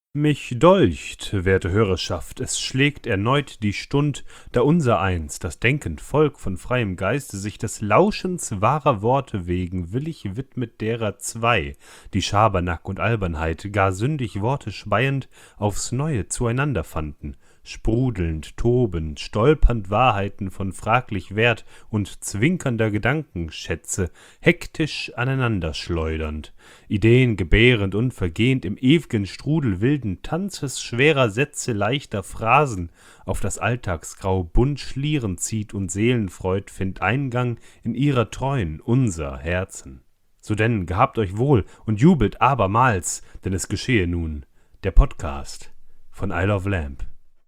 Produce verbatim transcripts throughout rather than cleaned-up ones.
Mich dolcht, werte Hörerschaft, es schlägt erneut die Stund, da unsereins, das denkend Volk von freiem Geiste, sich des Lauschens wahrer Worte wegen willig widmet derer zwei, die Schabernack und Albernheit, gar sündig Worte speiend, aufs Neue zueinander fanden, sprudelnd, tobend, stolpernd Wahrheiten von fraglich Wert und zwinkernder Gedankenschätze, hektisch aneinander schleudernd, Ideen gebärend und vergehend im ew'gen Strudel wilden Tanzes, schwerer Sätze, leichter Phrasen, auf das Alltagsgrau bunt schlieren zieht und Seelenfreud findt Eingang in ihrer treuen, unser Herzen. So denn, gehabt euch wohl und jubelt abermals, denn es geschehe nun, der Podcast von Isle of Lamp.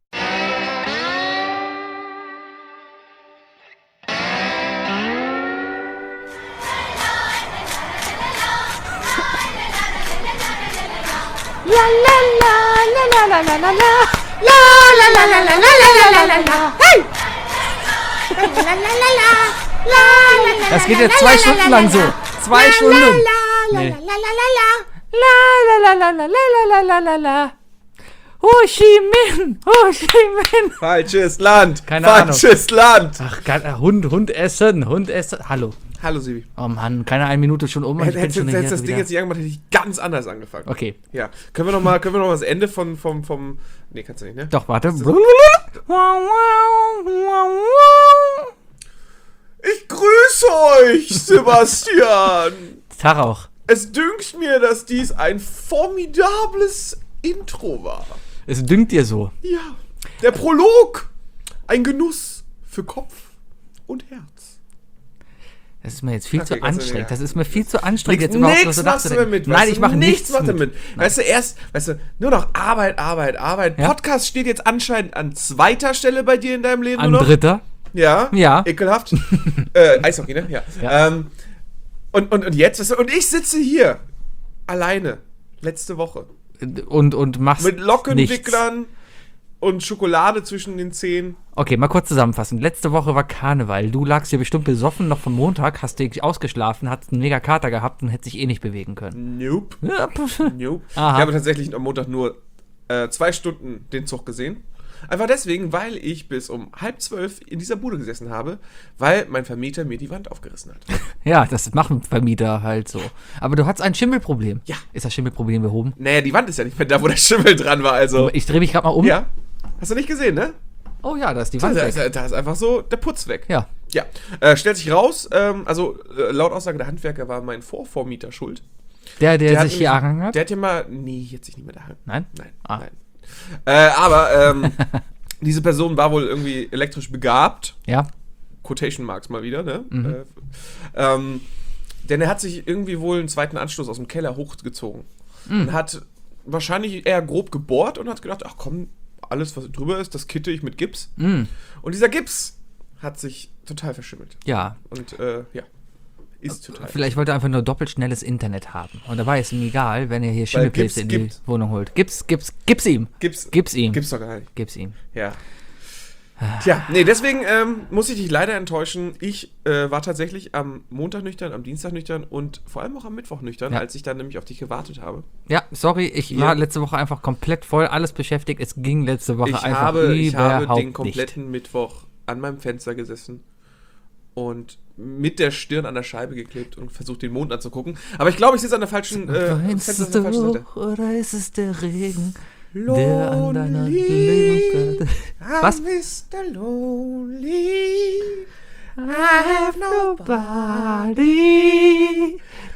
La la la la la la la la la la la la la la la la la hey! La la la la la la. Das geht jetzt zwei Stunden lang so. Zwei Stunden. La la la la la la la la la la la. Ho Chi Minh, Ho Chi Minh. Falsches Land. Keine Falsches Land. Ach, gar- Hund, Hund essen, Hund essen. Hallo. Hallo Sibi. Oh Mann, keine eine Minute schon um. und ich bin Hättest schon du hier das Ding wieder- jetzt nicht angemacht, hätte ich ganz anders angefangen. Okay, Ja. Können wir nochmal noch mal das Ende von, vom, vom. Nee, kannst du nicht, ne? doch, warte. Ich grüße euch, Sebastian. Tag auch. Es dünkt mir, dass dies ein formidables Intro war. Es dünkt dir so. Ja. Der Prolog. Ein Genuss für Kopf und Herz. Das ist mir jetzt viel Okay, zu kannst du- anstrengend. ja. Das ist mir viel zu anstrengend, Nichts jetzt überhaupt noch nix so machst du nachzudenken. mit. Nein, weißt ich du, mache nichts macht er mit. mit. Weißt du, erst, weißt du, nur noch Arbeit, Arbeit, Arbeit. Ja? Podcast steht jetzt anscheinend an zweiter Stelle bei dir in deinem Leben An nur noch. dritter. Ja. Ja. Ekelhaft. äh, Eishockey, ne? Ja. Ja. Ähm, und, und, und jetzt, weißt du, und ich sitze hier alleine. Letzte Woche. Und, und machst Mit nichts. Lockenwicklern und Schokolade zwischen den Zähnen. Okay, mal kurz zusammenfassen. Letzte Woche war Karneval. Du lagst hier bestimmt besoffen noch vom Montag, hast dich ausgeschlafen, hast einen mega Kater gehabt und hättest dich eh nicht bewegen können. Nope. Ja, pf. Nope. Aha. Ich habe tatsächlich am Montag nur äh, zwei Stunden den Zug gesehen. Einfach deswegen, weil ich bis um halb zwölf in dieser Bude gesessen habe, weil mein Vermieter mir die Wand aufgerissen hat. Ja, das machen Vermieter halt so. Aber du hattest ein Schimmelproblem. Ja. Ist das Schimmelproblem behoben? Naja, die Wand ist ja nicht mehr da, wo der Schimmel dran war, also. Ich drehe mich gerade mal um. Ja. Hast du nicht gesehen, ne? Oh ja, da ist die Da Wand ist, weg. da ist einfach so der Putz weg. Ja. Ja. Äh, stellt sich raus, ähm, also äh, laut Aussage der Handwerker war mein Vorvormieter schuld. Der, der, hat sich hier nämlich- angehangen hat? Der hat ja mal. Nee, jetzt sich nicht mehr daheim. Nein? Nein. Ah. Nein. Äh, aber, ähm, diese Person war wohl irgendwie elektrisch begabt. Ja. Quotation Marks mal wieder, ne? Mhm. Äh, ähm, denn er hat sich irgendwie wohl einen zweiten Anschluss aus dem Keller hochgezogen. Mhm. Und hat wahrscheinlich eher grob gebohrt und hat gedacht, ach komm, alles, was drüber ist, das kitte ich mit Gips. Mhm. Und dieser Gips hat sich total verschimmelt. Ja. Und äh, ja, ist total Vielleicht wollte er einfach nur doppelt schnelles Internet haben. Und dabei ist ihm egal, wenn er hier Schimmelpilze in die Gips gibt. Wohnung holt. Gib's, gib's, gib's ihm. Gips, Gib's ihm. Gibt's doch gar nicht. Gib's ihm. Ja. Tja, nee, deswegen ähm, muss ich dich leider enttäuschen. Ich äh, war tatsächlich am Montag nüchtern, am Dienstag nüchtern und vor allem auch am Mittwoch nüchtern, Ja. als ich dann nämlich auf dich gewartet habe. Ja, sorry, ich Ja. war letzte Woche einfach komplett voll, alles beschäftigt. Es ging letzte Woche Ich einfach habe, ich habe überhaupt den kompletten Mittwoch an meinem Fenster gesessen und mit der Stirn an der Scheibe geklebt und versucht, den Mond anzugucken. Aber ich glaube, ich sitze an der falschen, nicht. äh, Weinst Fenster an der falschen du Seite. oder ist es der Regen, der an deiner Lonely, Lebenskarte... Was? I'm Mister Lonely, I have nobody.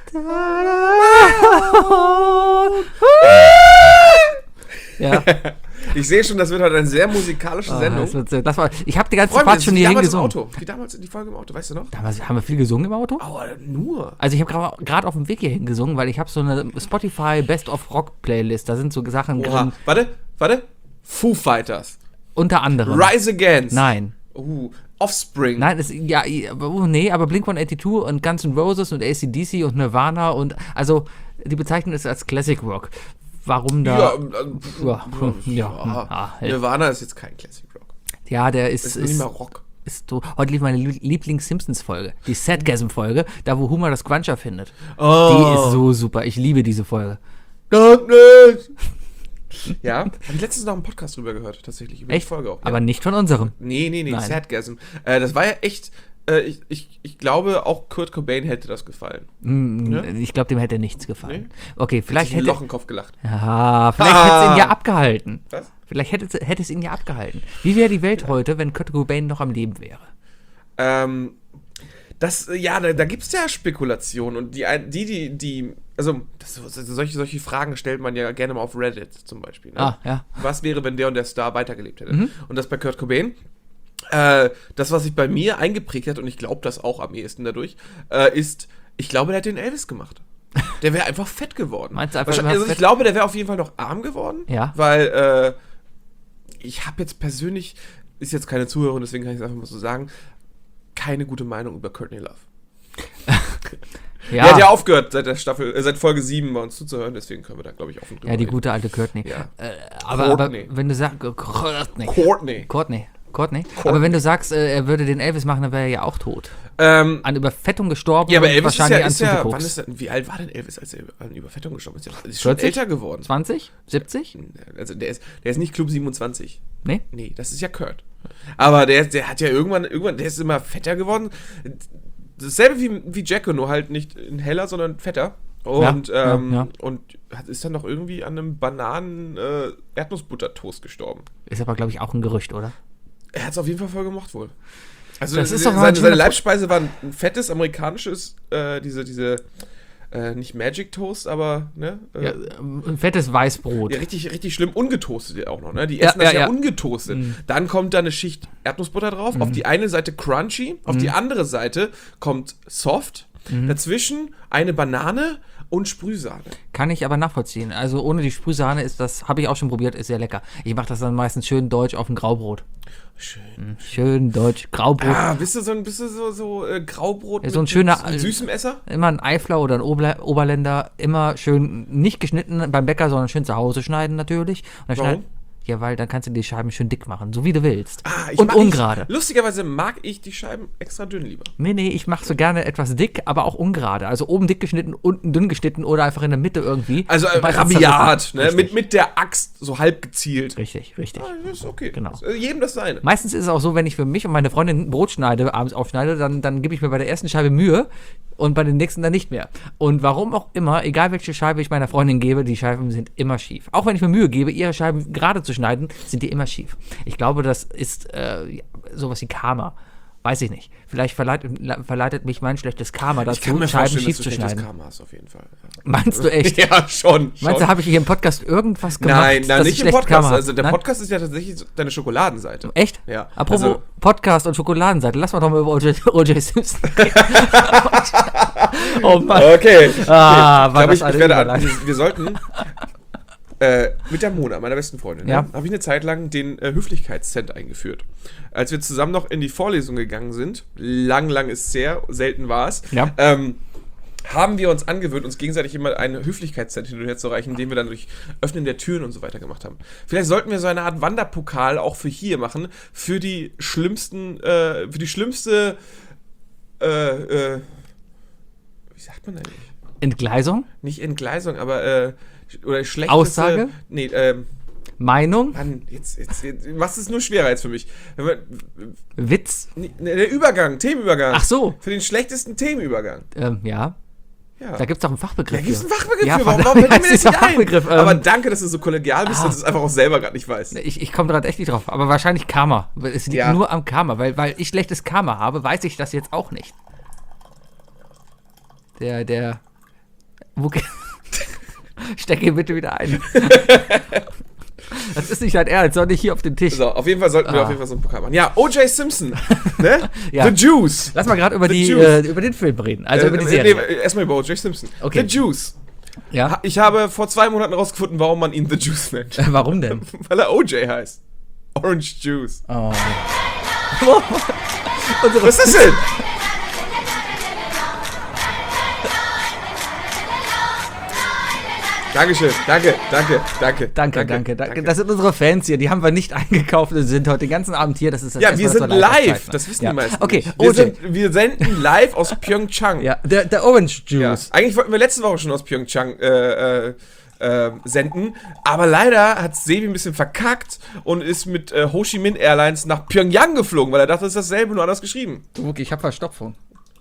Ja, Ich sehe schon, das wird heute eine sehr musikalische ah, Sendung. das wird, sehr- das war, ich habe die ganze Freunde, Fahrt schon wie hierhin damals im gesungen. Auto. Wie damals in die Folge im Auto, weißt du noch? Damals, haben wir viel gesungen im Auto? Oh, nur. Also ich habe gerade auf dem Weg hierhin gesungen, weil ich habe so eine Spotify Best of Rock Playlist. Da sind so Sachen Oha. drin, Warte, warte. Foo Fighters. unter anderem. Rise Against. Nein. Uh, Offspring. Nein, es, ja, aber, oh, nee, aber Blink one eighty-two und Guns N' Roses und A C D C und Nirvana und, also, die bezeichnen es als Classic Rock. Warum Ja, da? äh, Ja, ja, ja. ah, hey. Nirvana ist jetzt kein Classic Rock. Ja, der Das ist, ist nicht ist, mal Rock. ist so, heute lief meine Lie- Lieblings-Simpsons-Folge, die Sadgasm-Folge, da wo Homer das Cruncher findet. Oh. Die ist so super, ich liebe diese Folge. Darkness. Ja, habe ich letztens noch einen Podcast drüber gehört, tatsächlich, über Echt? die Folge auch. Ja. Aber nicht von unserem. Nee, nee, nee, Nein. Sadgasm. Äh, das war ja echt, äh, ich, ich, ich glaube, auch Kurt Cobain hätte das gefallen. Mm, Ja? Ich glaube, dem hätte nichts gefallen. Nee? Okay, vielleicht Sich ein hätte... Loch im Kopf gelacht. Ja, vielleicht Ah. hätte es ihn ja abgehalten. Was? Vielleicht hätte, es- hätte es ihn ja abgehalten. Wie wäre die Welt heute, wenn Kurt Cobain noch am Leben wäre? Ähm, das, äh, ja, da, da gibt es ja Spekulationen und die, ein- die, die, die also das, solche, solche Fragen stellt man ja gerne mal auf Reddit zum Beispiel. Ne? Ah, ja. Was wäre, wenn der und der Star weitergelebt hätte? Mhm. Und das bei Kurt Cobain. Äh, das, was sich bei mir eingeprägt hat, und ich glaube das auch am ehesten dadurch, äh, ist, ich glaube, der hat den Elvis gemacht. Der wäre einfach fett geworden. Meinst du einfach, Wahrscheinlich- immer also ich fett? glaube, der wäre auf jeden Fall noch arm geworden. Ja. Weil, äh, ich habe jetzt persönlich, ist jetzt keine Zuhörerin, deswegen kann ich es einfach mal so sagen, keine gute Meinung über Courtney Love. Ja, Der hat ja aufgehört seit der Staffel, äh, seit Folge sieben bei uns zuzuhören, deswegen können wir da, glaube ich, offen drüber ja, die reden. gute alte Courtney. Ja. Äh, aber, aber Courtney. wenn du sagst... Courtney. Courtney. Courtney. Courtney. Aber wenn du sagst, äh, er würde den Elvis machen, dann wäre er ja auch tot. Ähm, An Überfettung gestorben ja, aber und Elvis ist wahrscheinlich ja, an ist ja Zugekoks. wann ist er, wie alt war denn Elvis, als er an Überfettung gestorben ist? Er ist schon vierzig? älter geworden. zwanzig? siebzig? Also der ist, der ist nicht Club siebenundzwanzig. Nee? Nee, das ist ja Kurt. Aber der, der hat ja irgendwann, irgendwann, der ist immer fetter geworden. Dasselbe wie, wie Jacko, nur halt nicht in heller, sondern fetter. Und, Ja, ähm, ja, ja. und hat, ist dann noch irgendwie an einem Bananen-Erdnussbutter-Toast gestorben. Ist aber, glaube ich, auch ein Gerücht, oder? Er hat es auf jeden Fall voll gemocht wohl. Also Das ist seine, doch mal ein seine schöner Leibspeise war ein fettes amerikanisches, äh, diese, diese, äh, nicht Magic Toast, aber, ne? Äh, Ja, ein fettes Weißbrot. Ja, richtig, richtig schlimm. Ungetoastet auch noch, ne? Die Ja, essen das ja, ja, ja. ungetoastet. Mhm. Dann kommt da eine Schicht Erdnussbutter drauf. Auf die eine Seite crunchy, auf die andere Seite kommt soft. Dazwischen eine Banane und Sprühsahne. Kann ich aber nachvollziehen. Also ohne die Sprühsahne ist das, habe ich auch schon probiert, ist sehr lecker. Ich mache das dann meistens schön deutsch auf ein Graubrot. Schön. Schön deutsch, Graubrot. Ah, bist du so ein, bist du so, so äh, Graubrot Ja, so ein schöner- mit süßem Esser? Immer ein Eifler oder ein Oberle Oberländer, immer schön nicht geschnitten beim Bäcker, sondern schön zu Hause schneiden natürlich. Und dann Warum? schneid- Ja, weil dann kannst du die Scheiben schön dick machen, so wie du willst. Ah, ich und mag- ungerade. Ich, lustigerweise mag ich die Scheiben extra dünn lieber. Nee, nee, ich mache so gerne etwas dick, aber auch ungerade. Also oben dick geschnitten, unten dünn geschnitten oder einfach in der Mitte irgendwie. Also äh, Und meistens rabiat, zerrissen. ne? Richtig, Mit, mit der Axt so halb gezielt. richtig, richtig. Ah, das ist okay. Genau. Das, äh, jedem das seine. Meistens ist es auch so, wenn ich für mich und meine Freundin ein Brot schneide, abends aufschneide, dann, dann gebe ich mir bei der ersten Scheibe Mühe und bei den nächsten dann nicht mehr. Und warum auch immer, egal welche Scheibe ich meiner Freundin gebe, die Scheiben sind immer schief. Auch wenn ich mir Mühe gebe, ihre Scheiben gerade zu schneiden, sind die immer schief. Ich glaube, das ist äh, ja, sowas wie Karma. Weiß ich nicht. Vielleicht verleitet, verleitet mich mein schlechtes Karma Ich kann dazu, mir Scheiben vorstellen, schief dass zu du schlechtes schneiden. Karma hast, auf jeden Fall. Ja. Meinst du echt? Ja, schon. schon. Meinst du, habe ich hier im Podcast irgendwas gemacht? Nein, nein, dass nicht ich im schlechtes Podcast. Karma habe? Also der Nein? Podcast ist ja tatsächlich so deine Schokoladenseite. Echt? Ja. Apropos Also, Podcast und Schokoladenseite, lass mal doch mal über O J, O J Simpson reden. Oh Mann. okay. Ah, Ich war glaube, das ich, eine ich werde an, Überleitung. wir, wir sollten äh, mit der Mona, meiner besten Freundin, Ja. ne, habe ich eine Zeit lang den äh, Höflichkeitscent eingeführt. Als wir zusammen noch in die Vorlesung gegangen sind, lang, lang ist es sehr, selten war es, Ja. ähm, haben wir uns angewöhnt, uns gegenseitig immer einen Höflichkeitscent hin und her zu reichen, den wir dann durch Öffnen der Türen und so weiter gemacht haben. Vielleicht sollten wir so eine Art Wanderpokal auch für hier machen, für die schlimmsten, äh, für die schlimmste, äh, äh, wie sagt man eigentlich? Entgleisung? Nicht Entgleisung, aber, äh, oder schlechteste... Aussage? Nee, ähm, Meinung? Mann, jetzt, jetzt, jetzt machst du es nur schwerer jetzt für mich. Wenn wir, Witz? nee, der Übergang, Themenübergang. Ach so. Für den schlechtesten Themenübergang. Ähm, ja. Ja. Da gibt es doch einen Fachbegriff. Da gibt es einen für. Fachbegriff Ja, für. Warum, verdammt, warum fällt wie mir heißt das nicht dieser ein? Fachbegriff? Aber Ähm, danke, dass du so kollegial bist, ah. dass du es einfach auch selber gerade nicht weißt. Ich, ich komme gerade echt nicht drauf. Aber wahrscheinlich Karma. Es liegt Ja. nur am Karma. Weil, weil ich schlechtes Karma habe, weiß ich das jetzt auch nicht. Der, der... Wo ge- Steck ihn bitte wieder ein. Das ist nicht dein Ernst, sondern nicht hier auf den Tisch. So, auf jeden Fall sollten wir Ah. auf jeden Fall so einen Pokal machen. Ja, O J Simpson, ne? Ja. The Juice. Lass mal gerade über, The die, Juice. äh, über den Film reden. Also über die Äh, Serie. Nee, erstmal über O J Simpson. Okay. The Juice. Ja? Ha- Ich habe vor zwei Monaten rausgefunden, warum man ihn The Juice nennt. Äh, Warum denn? Weil er O J heißt. Orange Juice. Oh. Was ist das denn? Dankeschön, danke, danke, danke. Danke, danke, danke. Das sind unsere Fans hier. Die haben wir nicht eingekauft und sind heute den ganzen Abend hier. Das ist das Ja, erste wir Mal, dass sind live live. aufzeichnen. Das wissen ja. die meisten Okay, nicht. Wir, O J. sind, wir senden live aus Pyeongchang. Ja, der, der Orange Ja. Juice. Eigentlich wollten wir letzte Woche schon aus Pyeongchang äh, äh, ähm, senden. Aber leider hat Sebi ein bisschen verkackt und ist mit äh, Ho Chi Minh Airlines nach Pyongyang geflogen, weil er dachte, das ist dasselbe, nur anders geschrieben. Okay, ich hab Verstopfung.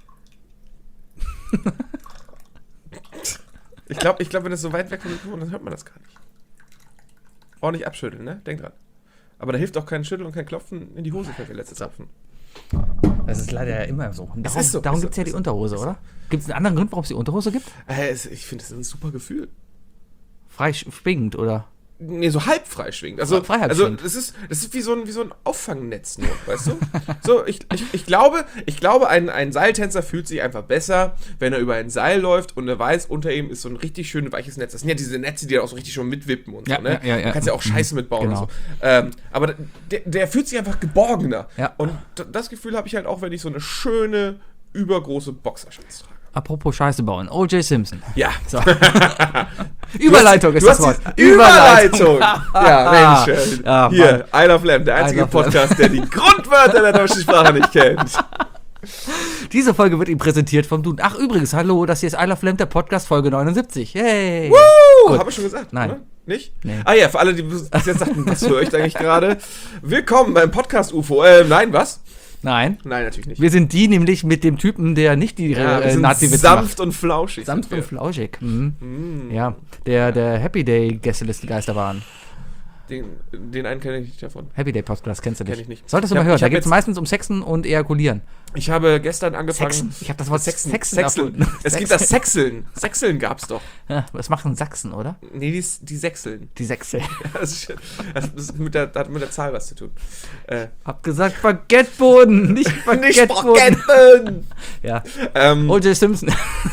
Ich glaube, ich glaub, wenn das so weit weg von mir kommt, dann hört man das gar nicht. Auch nicht abschütteln, ne? Denk dran. Aber da hilft auch kein Schütteln und kein Klopfen in die Hose, fällt mir letztes Zapfen. Das ist leider ja immer so. Und darum ist so, darum ist gibt es so, ja die ist so. Unterhose, oder? Gibt es einen anderen Grund, warum es die Unterhose gibt? Äh, es, ich finde, das ist ein super Gefühl. Frei schwingend, oder? Nee, so halb frei schwingt. Also, Frei halb also schwingt. das ist, das ist wie so ein, wie so ein Auffangnetz nur, weißt du? So, ich, ich, ich glaube, ich glaube ein, ein Seiltänzer fühlt sich einfach besser, wenn er über ein Seil läuft und er weiß, unter ihm ist so ein richtig schön weiches Netz. Das sind ja diese Netze, die dann auch so richtig schon mitwippen und Ja, so, ne? ja, ja, ja. Du kannst ja auch Scheiße mitbauen Genau. und so. Ähm, aber der, der fühlt sich einfach geborgener. Ja. Und d- das Gefühl habe ich halt auch, wenn ich so eine schöne, übergroße Boxershorts trage. Apropos Scheiße bauen. O J Simpson. Ja. So. Überleitung du ist hast, das Wort. du hast die Überleitung. Ja, Mensch. Ja, Hier, I Love Lamb, der einzige I Love Lamb. Podcast, der die Grundwörter der deutschen Sprache nicht kennt. Diese Folge wird Ihnen präsentiert vom Duden. Ach, übrigens, hallo, das hier ist I Love Lamb, der Podcast, Folge neunundsiebzig. Hey. Uh, Gut. habe ich schon gesagt, Nein. oder? Nicht? Nee. Ah ja, für alle, die bis jetzt sagten, was höre ich da eigentlich gerade? Willkommen beim Podcast U F O. Äh, nein, was? Nein. Nein, natürlich nicht. Wir sind die nämlich mit dem Typen, der nicht die ja, wir äh, sind Nazi-Witze sanft macht. und flauschig. Sanft sind und wir. flauschig. Mhm. Ja, der, der Happy Day Gästeliste-Geister waren. Den, den einen kenne ich nicht davon. Happy Day Podcast kennst du nicht. Kenn ich nicht. Solltest du Ich mal hab- hören. ich Da hab geht es jetzt- meistens um Sexen und Ejakulieren. Ich habe gestern angefangen... Sexen. Ich habe das Wort Sexen. Sexen Sexeln. erfunden. Es gibt das Sexeln. Sexeln gab's doch. Ja, das machen Sachsen, oder? Nee, die, die Sechseln. Die Sechse. Das, ist, das, ist mit der, das hat mit der Zahl was zu tun. Äh, Hab gesagt Baguetteboden, nicht nicht Baguetteboden. Baguetten! Ja. ähm, O J Simpson.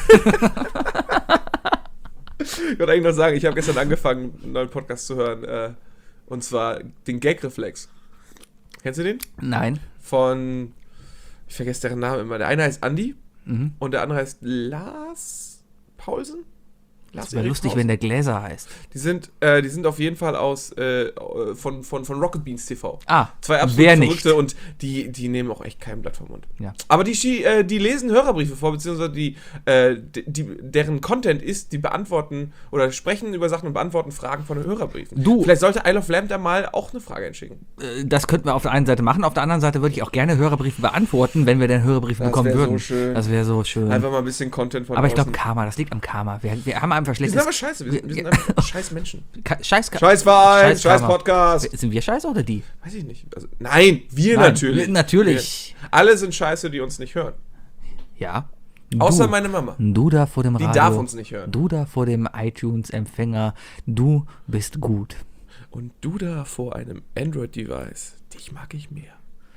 Ich wollte eigentlich noch sagen, ich habe gestern angefangen, einen neuen Podcast zu hören. Äh, und zwar den Gag-Reflex. Kennst du den? Nein. Von, ich vergesse deren Namen immer. Der eine heißt Andi Mhm. und der andere heißt Lars Paulsen? Lars Das wäre Erik lustig, Paulsen. wenn der Gläser heißt. Die sind, äh, die sind auf jeden Fall aus äh, von, von, von Rocket Beans T V. Ah, Zwei absolut wer nicht? Verrückte und die, die nehmen auch echt kein Blatt vom Mund. Ja. Aber die, die, äh, die lesen Hörerbriefe vor, beziehungsweise die, äh, die, die, deren Content ist, die beantworten oder sprechen über Sachen und beantworten Fragen von den Hörerbriefen. Du- Vielleicht sollte I Love Lamb da mal auch eine Frage einschicken. Äh, Das könnten wir auf der einen Seite machen. Auf der anderen Seite würde ich auch gerne Hörerbriefe beantworten, wenn wir denn Hörerbriefe Das bekommen wär so würden. schön. Das wäre so schön. Einfach mal ein bisschen Content von Aber ich glaube, draußen. Karma, das liegt am Karma. Wir, wir haben einfach Wir schlechtes... sind aber scheiße, wir sind, wir sind einfach scheiß Menschen. Ka- Scheiß, Scheiß Verein, scheiß Karma. Podcast. Sind wir scheiße oder die? Weiß ich nicht. Also, nein, wir Nein, natürlich. wir- natürlich. Wir, alle sind scheiße, die uns nicht hören. Ja. Außer du, meine Mama. Du da vor dem Die Radio. darf uns nicht hören. Du da vor dem iTunes-Empfänger. Du bist gut. Und du da vor einem Android-Device, dich mag ich mehr.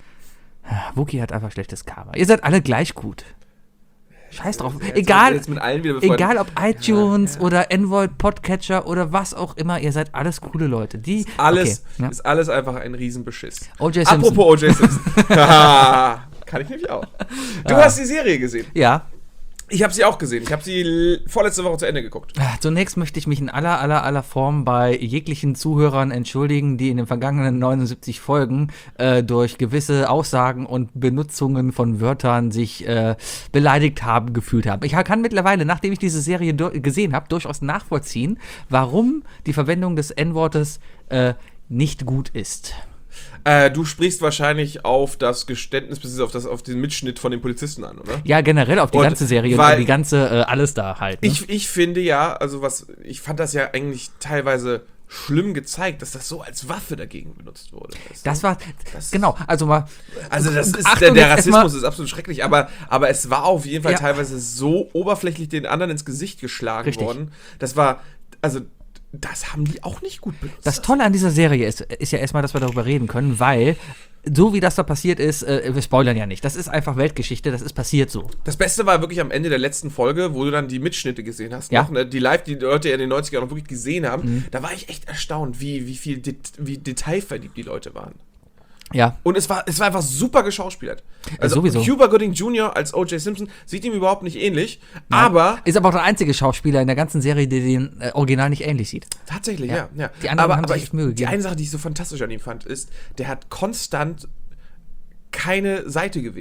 Wookie hat einfach schlechtes Karma. Ihr seid alle gleich gut. Scheiß drauf. Jetzt- Egal, jetzt mit allen wieder befreundet. egal ob iTunes Ja, ja. oder Android Podcatcher oder was auch immer, ihr seid alles coole Leute. Die Alles, okay, ja. ist alles einfach ein Riesenbeschiss. O J Simpson. Apropos O J Simpson. Haha, kann ich nämlich auch. Du hast die Serie gesehen. Ja. Ich habe sie auch gesehen. Ich habe sie l- vorletzte Woche zu Ende geguckt. Zunächst möchte ich mich in aller, aller, aller Form bei jeglichen Zuhörern entschuldigen, die in den vergangenen neunundsiebzig Folgen äh, durch gewisse Aussagen und Benutzungen von Wörtern sich äh, beleidigt haben, gefühlt haben. Ich kann mittlerweile, nachdem ich diese Serie du- gesehen habe, durchaus nachvollziehen, warum die Verwendung des N-Wortes äh, nicht gut ist. Äh, du sprichst wahrscheinlich auf das Geständnis, bzw. auf, das, auf den Mitschnitt von den Polizisten an, oder? Ja, generell auf die Und ganze Serie weil- und die ganze äh, alles da halt. Ne? Ich, ich finde ja, also was, ich fand das ja eigentlich teilweise schlimm gezeigt, dass das so als Waffe dagegen benutzt wurde. weißt du? das war, Das- genau, also mal. Also das ist, Achtung, der, der jetzt erstmal- Rassismus ist absolut schrecklich, aber, aber es war auf jeden Fall Ja. teilweise so oberflächlich den anderen ins Gesicht geschlagen Richtig. worden. Das war, also das haben die auch nicht gut benutzt. Das Tolle an dieser Serie ist, ist ja erstmal, dass wir darüber reden können, weil so wie das da passiert ist, äh, wir spoilern ja nicht. Das ist einfach Weltgeschichte, das ist passiert so. Das Beste war wirklich am Ende der letzten Folge, wo du dann die Mitschnitte gesehen hast. Ja. Noch, ne? Die live, die Leute in den neunzigern noch wirklich gesehen haben. Da war ich echt erstaunt, wie, wie viel Det- wie detailverliebt die Leute waren. Ja. Und es war, es war einfach super geschauspielert. Also sowieso. Cuba Gooding Junior als O J Simpson sieht ihm überhaupt nicht ähnlich, aber Ist aber auch der einzige Schauspieler in der ganzen Serie, der den äh, Original nicht ähnlich sieht. tatsächlich, Ja. ja. ja. Die anderen aber haben sich aber echt Mühe die gegeben. eine Sache, die ich so fantastisch an ihm fand, ist, der hat konstant keine Seite gewählt.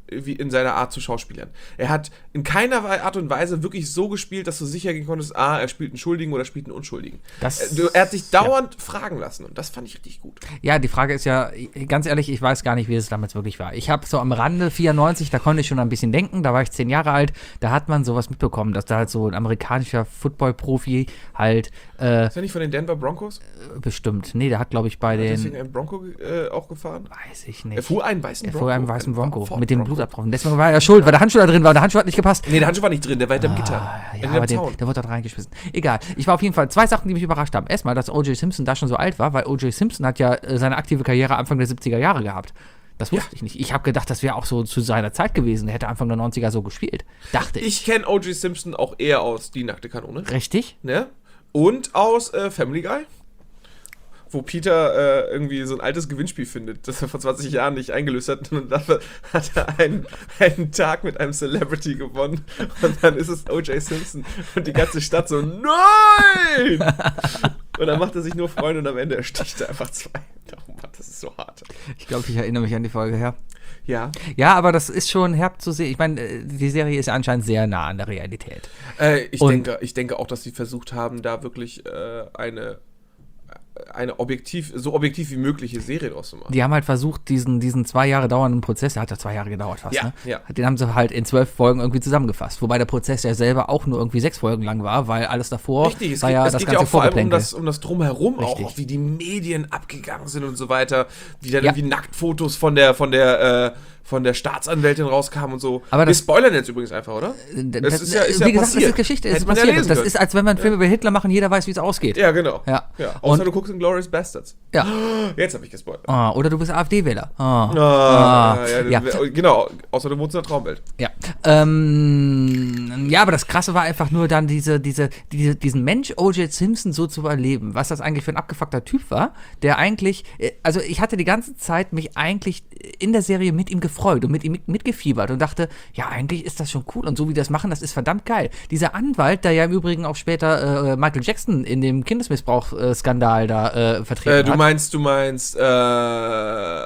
wie in seiner Art zu schauspielern. Er hat in keiner Art und Weise wirklich so gespielt, dass du sicher gehen konntest, ah, er spielt einen Schuldigen oder spielt einen Unschuldigen. Das, er, er hat sich dauernd ja. fragen lassen und das fand ich richtig gut. Ja, die Frage ist ja, ganz ehrlich, ich weiß gar nicht, wie es damals wirklich war. Ich habe so am Rande vierundneunzig, da konnte ich schon ein bisschen denken, da war ich zehn Jahre alt, da hat man sowas mitbekommen, dass da halt so ein amerikanischer Football-Profi halt äh, ist er nicht von den Denver Broncos? Bestimmt. Nee, der hat, glaube ich, bei hat den... deswegen einen Bronco äh, auch gefahren? Weiß ich nicht. Er fuhr einen weißen Bronco. Er fuhr einen weißen Bronco, Ford mit dem Bronco. Blutabtropfen. Deswegen war er schuld, weil der Handschuh da drin war. Der Handschuh hat nicht gepasst. Nee, der Handschuh war nicht drin, der war hinterm Ah, Gitter. ja, Hinterm aber der, Zaun. der wurde dort reingeschmissen. Egal. Ich war auf jeden Fall zwei Sachen, die mich überrascht haben. Erstmal, dass O J. Simpson da schon so alt war, weil O J. Simpson hat ja äh, seine aktive Karriere Anfang der siebziger Jahre gehabt. Das wusste Ja. ich nicht. Ich habe gedacht, das wäre auch so zu seiner Zeit gewesen. Er hätte Anfang der neunziger so gespielt. Dachte ich. Ich kenne O J. Simpson auch eher aus Die nackte Kanone. Richtig? Ne? Und aus äh, Family Guy. Wo Peter äh, irgendwie so ein altes Gewinnspiel findet, das er vor zwanzig Jahren nicht eingelöst hat. Und dann hat er einen, einen Tag mit einem Celebrity gewonnen. Und dann ist es O J. Simpson. Und die ganze Stadt so, nein! Und dann macht er sich nur Freunde und am Ende ersticht er einfach zwei. Oh Mann, das ist so hart. Ich glaube, ich erinnere mich an die Folge, ja. Ja. Ja, aber das ist schon herb zu sehen. Ich meine, äh, die Serie ist anscheinend sehr nah an der Realität. Äh, ich, Und- denke, ich denke auch, dass sie versucht haben, da wirklich äh, eine, eine objektiv, so objektiv wie mögliche Serie draus zu machen. Die haben halt versucht, diesen, diesen zwei Jahre dauernden Prozess, der hat ja zwei Jahre gedauert fast, Ja, ne? ja. Den haben sie halt in zwölf Folgen irgendwie zusammengefasst. Wobei der Prozess ja selber auch nur irgendwie sechs Folgen lang war, weil alles davor Richtig, es war geht, ja es das geht ganze ja auch vor allem um Vorgeplänkel. das, um das Drumherum auch, Richtig. auch, wie die Medien abgegangen sind und so weiter, wie dann Ja. irgendwie Nacktfotos von der, von der, äh, von der Staatsanwältin rauskamen und so. Aber Wir das- spoilern jetzt übrigens einfach, oder? Das, Es ist ja, ist ja wie gesagt, passiert. das ist Geschichte, es Hätte ist man ja passiert. lesen Das können. ist, als wenn wir einen Film über Hitler machen, jeder weiß, wie es ausgeht. Ja, genau. Ja. ja. Außer Und- du guckst in Glorious Bastards. Ja. Jetzt habe ich gespoilert. Ah, oder du bist AfD-Wähler. Ah. Ah, Ah, ja, ja. Genau, außer du wohnst in der Traumwelt. Ja. Ähm, ja, aber das Krasse war einfach nur dann diese, diese, diese, diesen Mensch O J. Simpson so zu erleben, was das eigentlich für ein abgefuckter Typ war, der eigentlich, äh, also ich hatte die ganze Zeit mich eigentlich in der Serie mit ihm gefreut und mit ihm mit, mitgefiebert und dachte, ja, eigentlich ist das schon cool und so wie die das machen, das ist verdammt geil. Dieser Anwalt, der ja im Übrigen auch später äh, Michael Jackson in dem Kindesmissbrauch-Skandal da äh, vertreten Äh, du hat. meinst, du meinst, äh,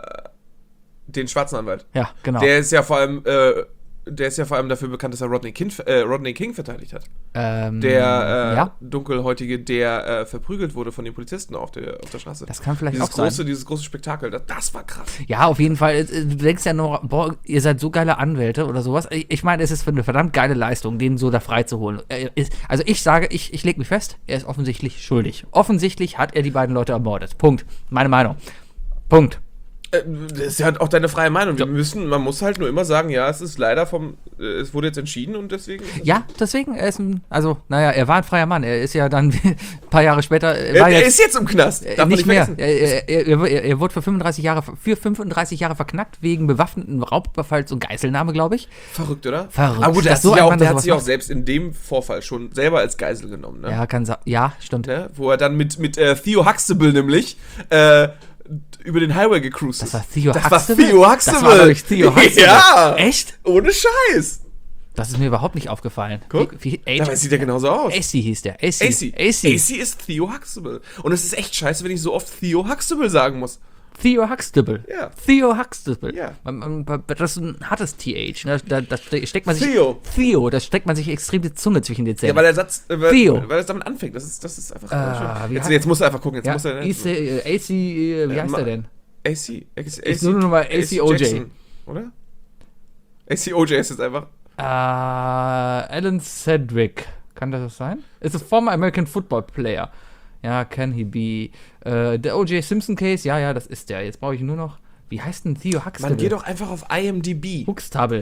den schwarzen Anwalt. Ja, genau. Der ist ja vor allem, äh, der ist ja vor allem dafür bekannt, dass er Rodney King, äh, Rodney King verteidigt hat. ähm, Der äh, ja, Dunkelhäutige, der äh, verprügelt wurde von den Polizisten auf der, auf der Straße. das kann vielleicht dieses auch sein. große, dieses große Spektakel, das, das war krass. Ja, auf jeden Fall. äh, Du denkst ja nur, boah, ihr seid so geile Anwälte oder sowas. Ich ich meine, es ist für eine verdammt geile Leistung, den so da freizuholen. Er ist- Also ich sage, ich, ich lege mich fest, er ist offensichtlich schuldig. Offensichtlich hat er die beiden Leute ermordet. Punkt. Meine Meinung. Punkt. Äh, Das ist ja auch deine freie Meinung. Wir müssen, man muss halt nur immer sagen, ja, es ist leider vom, äh, es wurde jetzt entschieden und deswegen. Ja, deswegen, er ist ein, also, naja, er war ein freier Mann. Er ist ja dann ein paar Jahre später, äh, Er, war er jetzt, ist jetzt im Knast. äh, Darf man nicht mehr. vergessen. Er, er, er, er, er wurde für fünfunddreißig Jahre, für fünfunddreißig Jahre verknackt wegen bewaffneten Raubüberfalls und Geiselnahme, glaube ich. Verrückt, oder? Verrückt. Aber gut, der Dass hat so sich, ein auch, Mann der da hat sowas sich auch macht. selbst in dem Vorfall schon selber als Geisel genommen, ne? Ja, kann sein. Ja, stimmt. Ne? Wo er dann mit, mit äh, Theo Huxtable nämlich äh, über den Highway gecruised Das ist. war Theo das Huxtable? War Theo Huxtable. Das war, glaub ich, Theo Huxtable. Ja. Echt? Ohne Scheiß. Das ist mir überhaupt nicht aufgefallen. Guck. Wie, wie, Dabei sieht er genauso aus. A C hieß der. A C. A C. A C. A C ist Theo Huxtable. Und es ist echt scheiße, wenn ich so oft Theo Huxtable sagen muss. Theo Huxtable. Ja. Theo Huxtable. Ja. Man- man- Das ist ein hartes T H. Ne? Da, da steckt man sich. Theo. Theo. Da steckt man sich extrem die Zunge zwischen die Zähne. Ja, weil der Satz, äh, weil, Theo. weil es damit anfängt. Das ist, das ist einfach Ah, schön. wie Jetzt, heißt- jetzt musst du einfach gucken. Jetzt ja, muss er, I C, äh, A C, äh, wie Ja, heißt ma- er denn? A C. A C Ich nur noch mal A C O J. Jackson, oder? A C O J ist jetzt einfach. Äh, Alan Sedgwick. Kann das sein? Ist a former American Football Player. Ja, can he be? Äh, der O J Simpson Case, ja, ja, das ist der. Jetzt brauche ich nur noch. Wie heißt denn Theo Huxtable? Man geht doch einfach auf I M D B. Huxtable.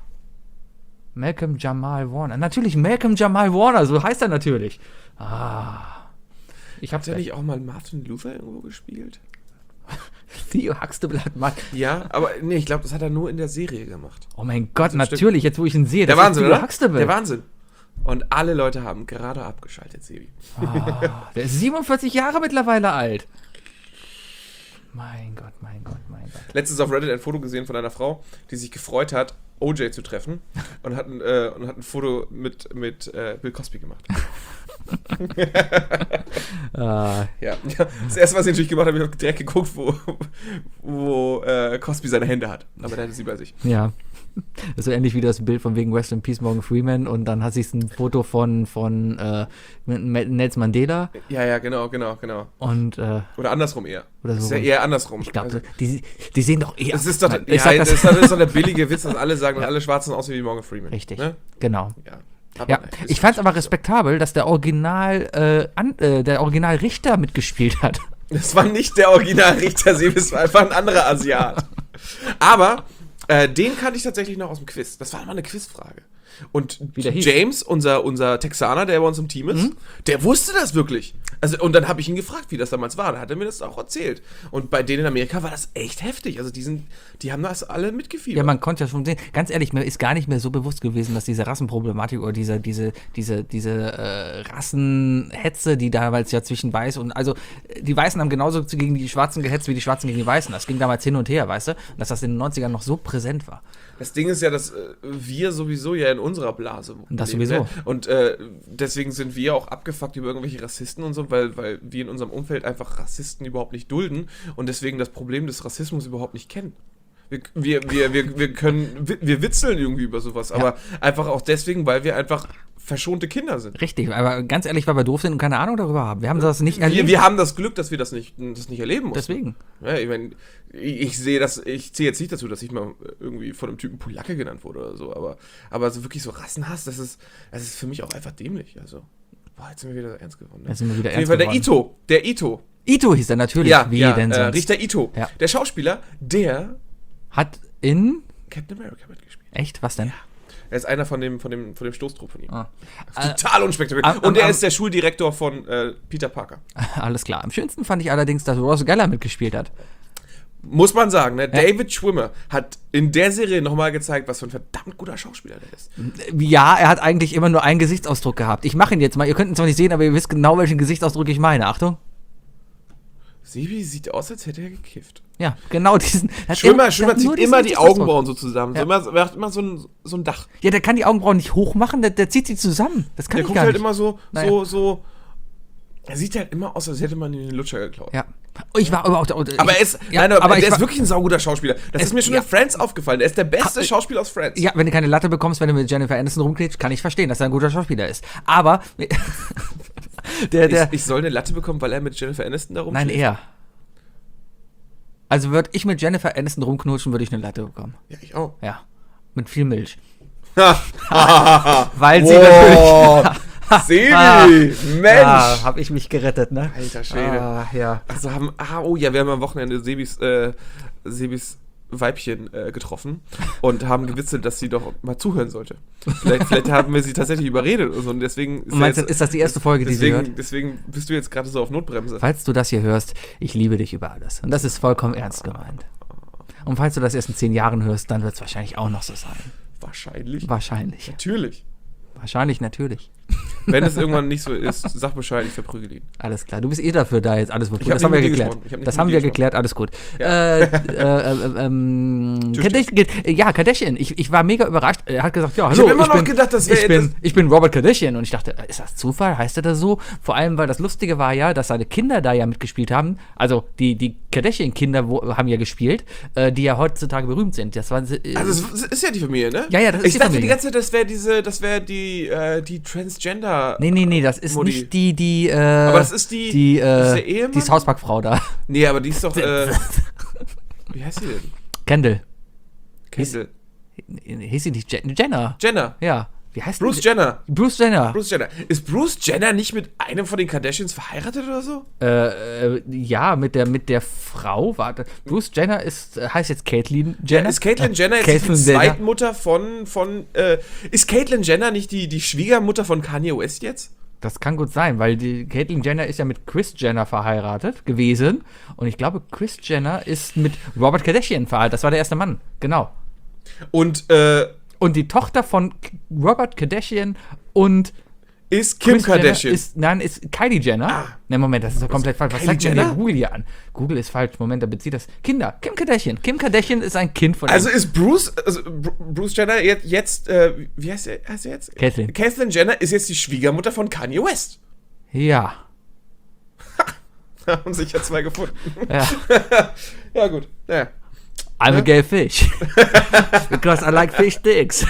Malcolm Jamal Warner. Natürlich Malcolm Jamal Warner, so heißt er natürlich. Ah. Ich Hat hab's er ja nicht auch mal Martin Luther irgendwo gespielt? Theo Huxtable hat mal. Ja, aber nee, ich glaube, das hat er nur in der Serie gemacht. Oh mein Gott, ein natürlich, jetzt wo ich ihn sehe. Der das ist Wahnsinn, Theo oder? Huxtable. Der Wahnsinn. Und alle Leute haben gerade abgeschaltet, Sebi. Ah, der ist siebenundvierzig Jahre mittlerweile alt. Mein Gott, mein Gott, mein Gott. Letztens auf Reddit ein Foto gesehen von einer Frau, die sich gefreut hat, O J zu treffen und hat ein, äh, und hat ein Foto mit, mit äh, Bill Cosby gemacht. Ah, Ja. ja. Das erste, was ich natürlich gemacht habe, ich habe direkt geguckt, wo, wo äh, Cosby seine Hände hat. Aber der hatte sie bei sich. ja. Das ist so ähnlich wie das Bild von wegen Rest in Peace Morgan Freeman und dann hat sich ein Foto von, von äh, Nelson Mandela Ja, ja, genau, genau, genau. und äh, Oder andersrum eher. Oder Das ist so. ja eher andersrum. ich glaube, Also, die, die sehen doch eher. das ist doch, Nein, ja, ich sag das, das, das ist doch der billige Witz, dass alle sagen, alle Schwarzen aussehen wie Morgan Freeman. richtig, Ne? genau. Ja. Aber Ja, nein, ist ich fand es nicht aber so. respektabel, dass der Original, äh, an, äh, der Original Richter mitgespielt hat. Das war nicht der Originalrichter, sie es war einfach ein anderer Asiat. Aber äh, den kannte ich tatsächlich noch aus dem Quiz. Das war mal eine Quizfrage. Und Wie der hieß? James, unser, unser Texaner, der bei uns im Team ist, Mhm. der wusste das wirklich. Also, und dann habe ich ihn gefragt, wie das damals war. Da hat er mir das auch erzählt. Und bei denen in Amerika war das echt heftig. Also die, sind, die haben das alle mitgefiebert. Ja, man konnte ja schon sehen. Ganz ehrlich, mir ist gar nicht mehr so bewusst gewesen, dass diese Rassenproblematik oder diese, diese, diese, diese äh, Rassenhetze, die damals ja zwischen Weiß und, also äh, die Weißen haben genauso gegen die Schwarzen gehetzt wie die Schwarzen gegen die Weißen. Das ging damals hin und her, weißt du? Und dass das in den neunzigern noch so präsent war. Das Ding ist ja, dass äh, wir sowieso ja in unserer Blase Das leben, sowieso. Ne? Und äh, deswegen sind wir auch abgefuckt über irgendwelche Rassisten und so, weil, weil wir in unserem Umfeld einfach Rassisten überhaupt nicht dulden und deswegen das Problem des Rassismus überhaupt nicht kennen. Wir, wir, wir, wir, wir können, wir witzeln irgendwie über sowas, aber einfach auch deswegen, weil wir einfach verschonte Kinder sind. Richtig, aber ganz ehrlich, weil wir doof sind und keine Ahnung darüber haben. Wir haben das nicht Wir, erlebt. wir haben das Glück, dass wir das nicht, das nicht erleben mussten. Deswegen. Ja, ich meine, ich, ich sehe das, ich zähle jetzt nicht dazu, dass ich mal irgendwie von einem Typen Polacke genannt wurde oder so, aber, aber so wirklich so Rassenhass, das ist, das ist für mich auch einfach dämlich. Also, boah, jetzt sind wir wieder ernst geworden. Ne? Jetzt sind wir wieder Auf jeden ernst Fall der geworden. Ito, der Ito. Ito hieß er natürlich, Ja, wie ja denn äh, sonst. Richter Ito. Ja. Der Schauspieler, der Hat in, Captain America mitgespielt. echt, was denn? Er ist einer von dem, von dem, von dem Stoßtrupp von ihm. Ah. Total unspektakulär. am- Und er am- ist der Schuldirektor von äh, Peter Parker. Alles klar. Am schönsten fand ich allerdings, dass Ross Geller mitgespielt hat. Muss man sagen, ne? David Schwimmer hat in der Serie nochmal gezeigt, was für ein verdammt guter Schauspieler der ist. Ja, er hat eigentlich immer nur einen Gesichtsausdruck gehabt. Ich mache ihn jetzt mal. Ihr könnt ihn zwar nicht sehen, aber ihr wisst genau, welchen Gesichtsausdruck ich meine. Achtung. Sebi sieht aus, als hätte er gekifft. Ja, genau diesen. er hat Schwimmer, immer- Schwimmer der hat nur zieht diesen immer die Gesichtsausdruck. Augenbrauen so zusammen. Ja. So immer, er hat immer so ein, so ein Dach. Ja, der kann die Augenbrauen nicht hoch machen, der, der zieht sie zusammen. Das kann Der ich guckt gar halt nicht. immer so, Naja. so, so. Er sieht halt immer aus, als hätte man ihn in den Lutscher geklaut. Ja. Ich war aber auch. Aber er ist, ja, nein, aber, aber der ich ist war- wirklich ein sauguter Schauspieler. Das Es- ist mir schon ja. in Friends aufgefallen. Er ist der beste Ha- Schauspieler aus Friends. Ja, wenn du keine Latte bekommst, wenn du mit Jennifer Aniston rumklitscht, kann ich verstehen, dass er ein guter Schauspieler ist. Aber der, der, Ich, ich soll eine Latte bekommen, weil er mit Jennifer Aniston da nein, rumschlägt? er. Also würde ich mit Jennifer Aniston rumknutschen, würde ich eine Latte bekommen. Ja, ich auch. Ja, mit viel Milch. Weil Weil sie natürlich. Sebi, Mensch! Ah, hab ich mich gerettet, ne? Alter Schwede. Ah, ja. Also haben, ah, oh ja, wir haben am Wochenende Sebis, äh, Sebis Weibchen äh, getroffen und haben gewitzelt, dass sie doch mal zuhören sollte. Vielleicht, vielleicht haben wir sie tatsächlich überredet oder so und deswegen ist, Und meinst ja du, jetzt, ist das die erste Folge, die sie deswegen, hört? deswegen bist du jetzt gerade so auf Notbremse. Falls du das hier hörst, ich liebe dich über alles. Und das ist vollkommen ernst gemeint. Und falls du das erst in zehn Jahren hörst, dann wird es wahrscheinlich auch noch so sein. Wahrscheinlich. Wahrscheinlich. Natürlich. Wahrscheinlich, natürlich. Wenn es irgendwann nicht so ist, sag Bescheid, ich verprügel ihn. Alles klar. Du bist eh dafür, da jetzt alles wird Ich gut. hab Das haben wir nicht mit dir geklärt. gesprochen. Ich hab nicht Das mit haben dir wir gesprochen. geklärt, alles gut. Ja. Äh, äh, äh, ähm, Tschüss, Kardashian, ja, Kardashian. Ich, ich war mega überrascht. Er hat gesagt, ja, hallo. hab immer noch bin, gedacht, das ich wär- bin, ich bin Robert Kardashian. Und ich dachte, äh, ist das Zufall? Heißt er das so? Vor allem, weil das Lustige war ja, dass seine Kinder da ja mitgespielt haben. Also, die, die Kardashian-Kinder wo- haben ja gespielt, äh, die ja heutzutage berühmt sind. Das waren, äh, Also es ist ja die Familie, ne? Ja, ja, das ist ich die dachte Familie. die ganze Zeit, das wäre diese, das wäre die, äh, die Transgender. nee, nee, nee, das ist Modi. nicht die, die, äh, Aber das ist die, die, das ist äh, der Ehemann? die South Park-Frau da. Nee, aber die ist doch, äh, wie heißt sie denn? Kendall. Kendall. Hieß sie nicht Jen- Jenner? Jenner. Ja. Wie heißt Bruce die? Jenner. Bruce Jenner. Bruce Jenner. Ist Bruce Jenner nicht mit einem von den Kardashians verheiratet oder so? Äh, äh, ja, mit der, mit der Frau. Warte. Bruce Jenner ist, äh, heißt jetzt Caitlyn Jenner. Ist Caitlyn Äh, Jenner jetzt nicht die Caitlyn Jenner. Zweitmutter von, von, äh, ist Caitlyn Jenner nicht die, die Schwiegermutter von Kanye West jetzt? Das kann gut sein, weil die Caitlyn Jenner ist ja mit Kris Jenner verheiratet gewesen. Und ich glaube, Kris Jenner ist mit Robert Kardashian verheiratet. Das war der erste Mann. Genau. Und, äh, Und die Tochter von K- Robert Kardashian und ist Kim Kris Kardashian. Jenner ist, nein, ist Kylie Jenner. Ah. Ne, Moment, das ist doch komplett falsch. Was Kylie sagt denn der Jenner? Google hier an? Google ist falsch. Moment, da bezieht das. Kinder. Kim Kardashian. Kim Kardashian ist ein Kind von Also ist Bruce, also Bru- Bruce Jenner jetzt, jetzt äh, wie heißt er, heißt er jetzt? Caitlyn. Caitlyn Jenner ist jetzt die Schwiegermutter von Kanye West. Ja. Haben sich ja zwei gefunden. Ja. Ja, gut. Naja. I'm Ja. a gay fish. Because I like fish sticks.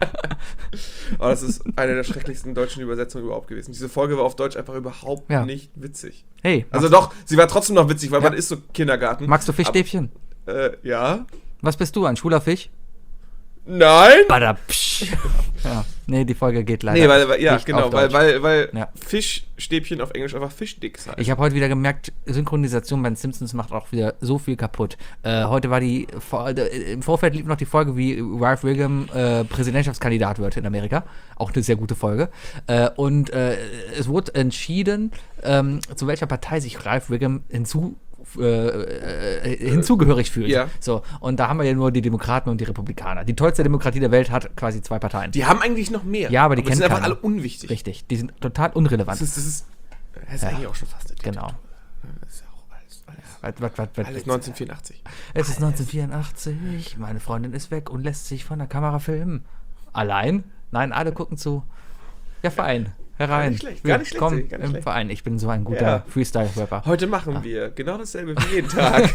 Aber das ist eine der schrecklichsten deutschen Übersetzungen überhaupt gewesen. Diese Folge war auf Deutsch einfach überhaupt Ja. nicht witzig. Hey, Also doch, sie war trotzdem noch witzig, weil Ja. man ist so Kindergarten. magst du Fischstäbchen? Aber, äh, ja. Was bist du, ein schwuler Fisch? Nein! Badapsch. Ja, nee, die Folge geht leider Nee, weil, weil ja, nicht genau, auf weil, Deutsch. weil, weil Ja. Fischstäbchen auf Englisch einfach Fischdicks heißt. Ich habe heute wieder gemerkt, Synchronisation bei den Simpsons macht auch wieder so viel kaputt. Äh, heute war die, Vor- äh, im Vorfeld lief noch die Folge, wie Ralph Wiggum äh, Präsidentschaftskandidat wird in Amerika. Auch eine sehr gute Folge. Äh, und äh, es wurde entschieden, ähm, zu welcher Partei sich Ralph Wiggum hinzu äh, äh, hinzugehörig fühlt. Ja. So, und da haben wir ja nur die Demokraten und die Republikaner. Die tollste Demokratie der Welt hat quasi zwei Parteien. Die haben eigentlich noch mehr. Ja, aber die die kennt sind einfach keiner. alle unwichtig. Richtig, die sind total unrelevant. Das ist, das ist, das ist Ja. eigentlich auch schon fast eine Genau. Diktatur. Das ist ja auch alles, alles, Was, was, was, was, alles neunzehnhundertvierundachtzig. Es ist neunzehnhundertvierundachtzig, meine Freundin ist weg und lässt sich von der Kamera filmen. Allein? Nein, alle gucken zu. Ja, Verein. Herein. nicht schlecht, Wir gar nicht schlecht, kommen gar nicht im schlecht. Verein. Ich bin so ein guter Ja. Freestyle-Rapper. Heute machen wir genau dasselbe wie jeden Tag.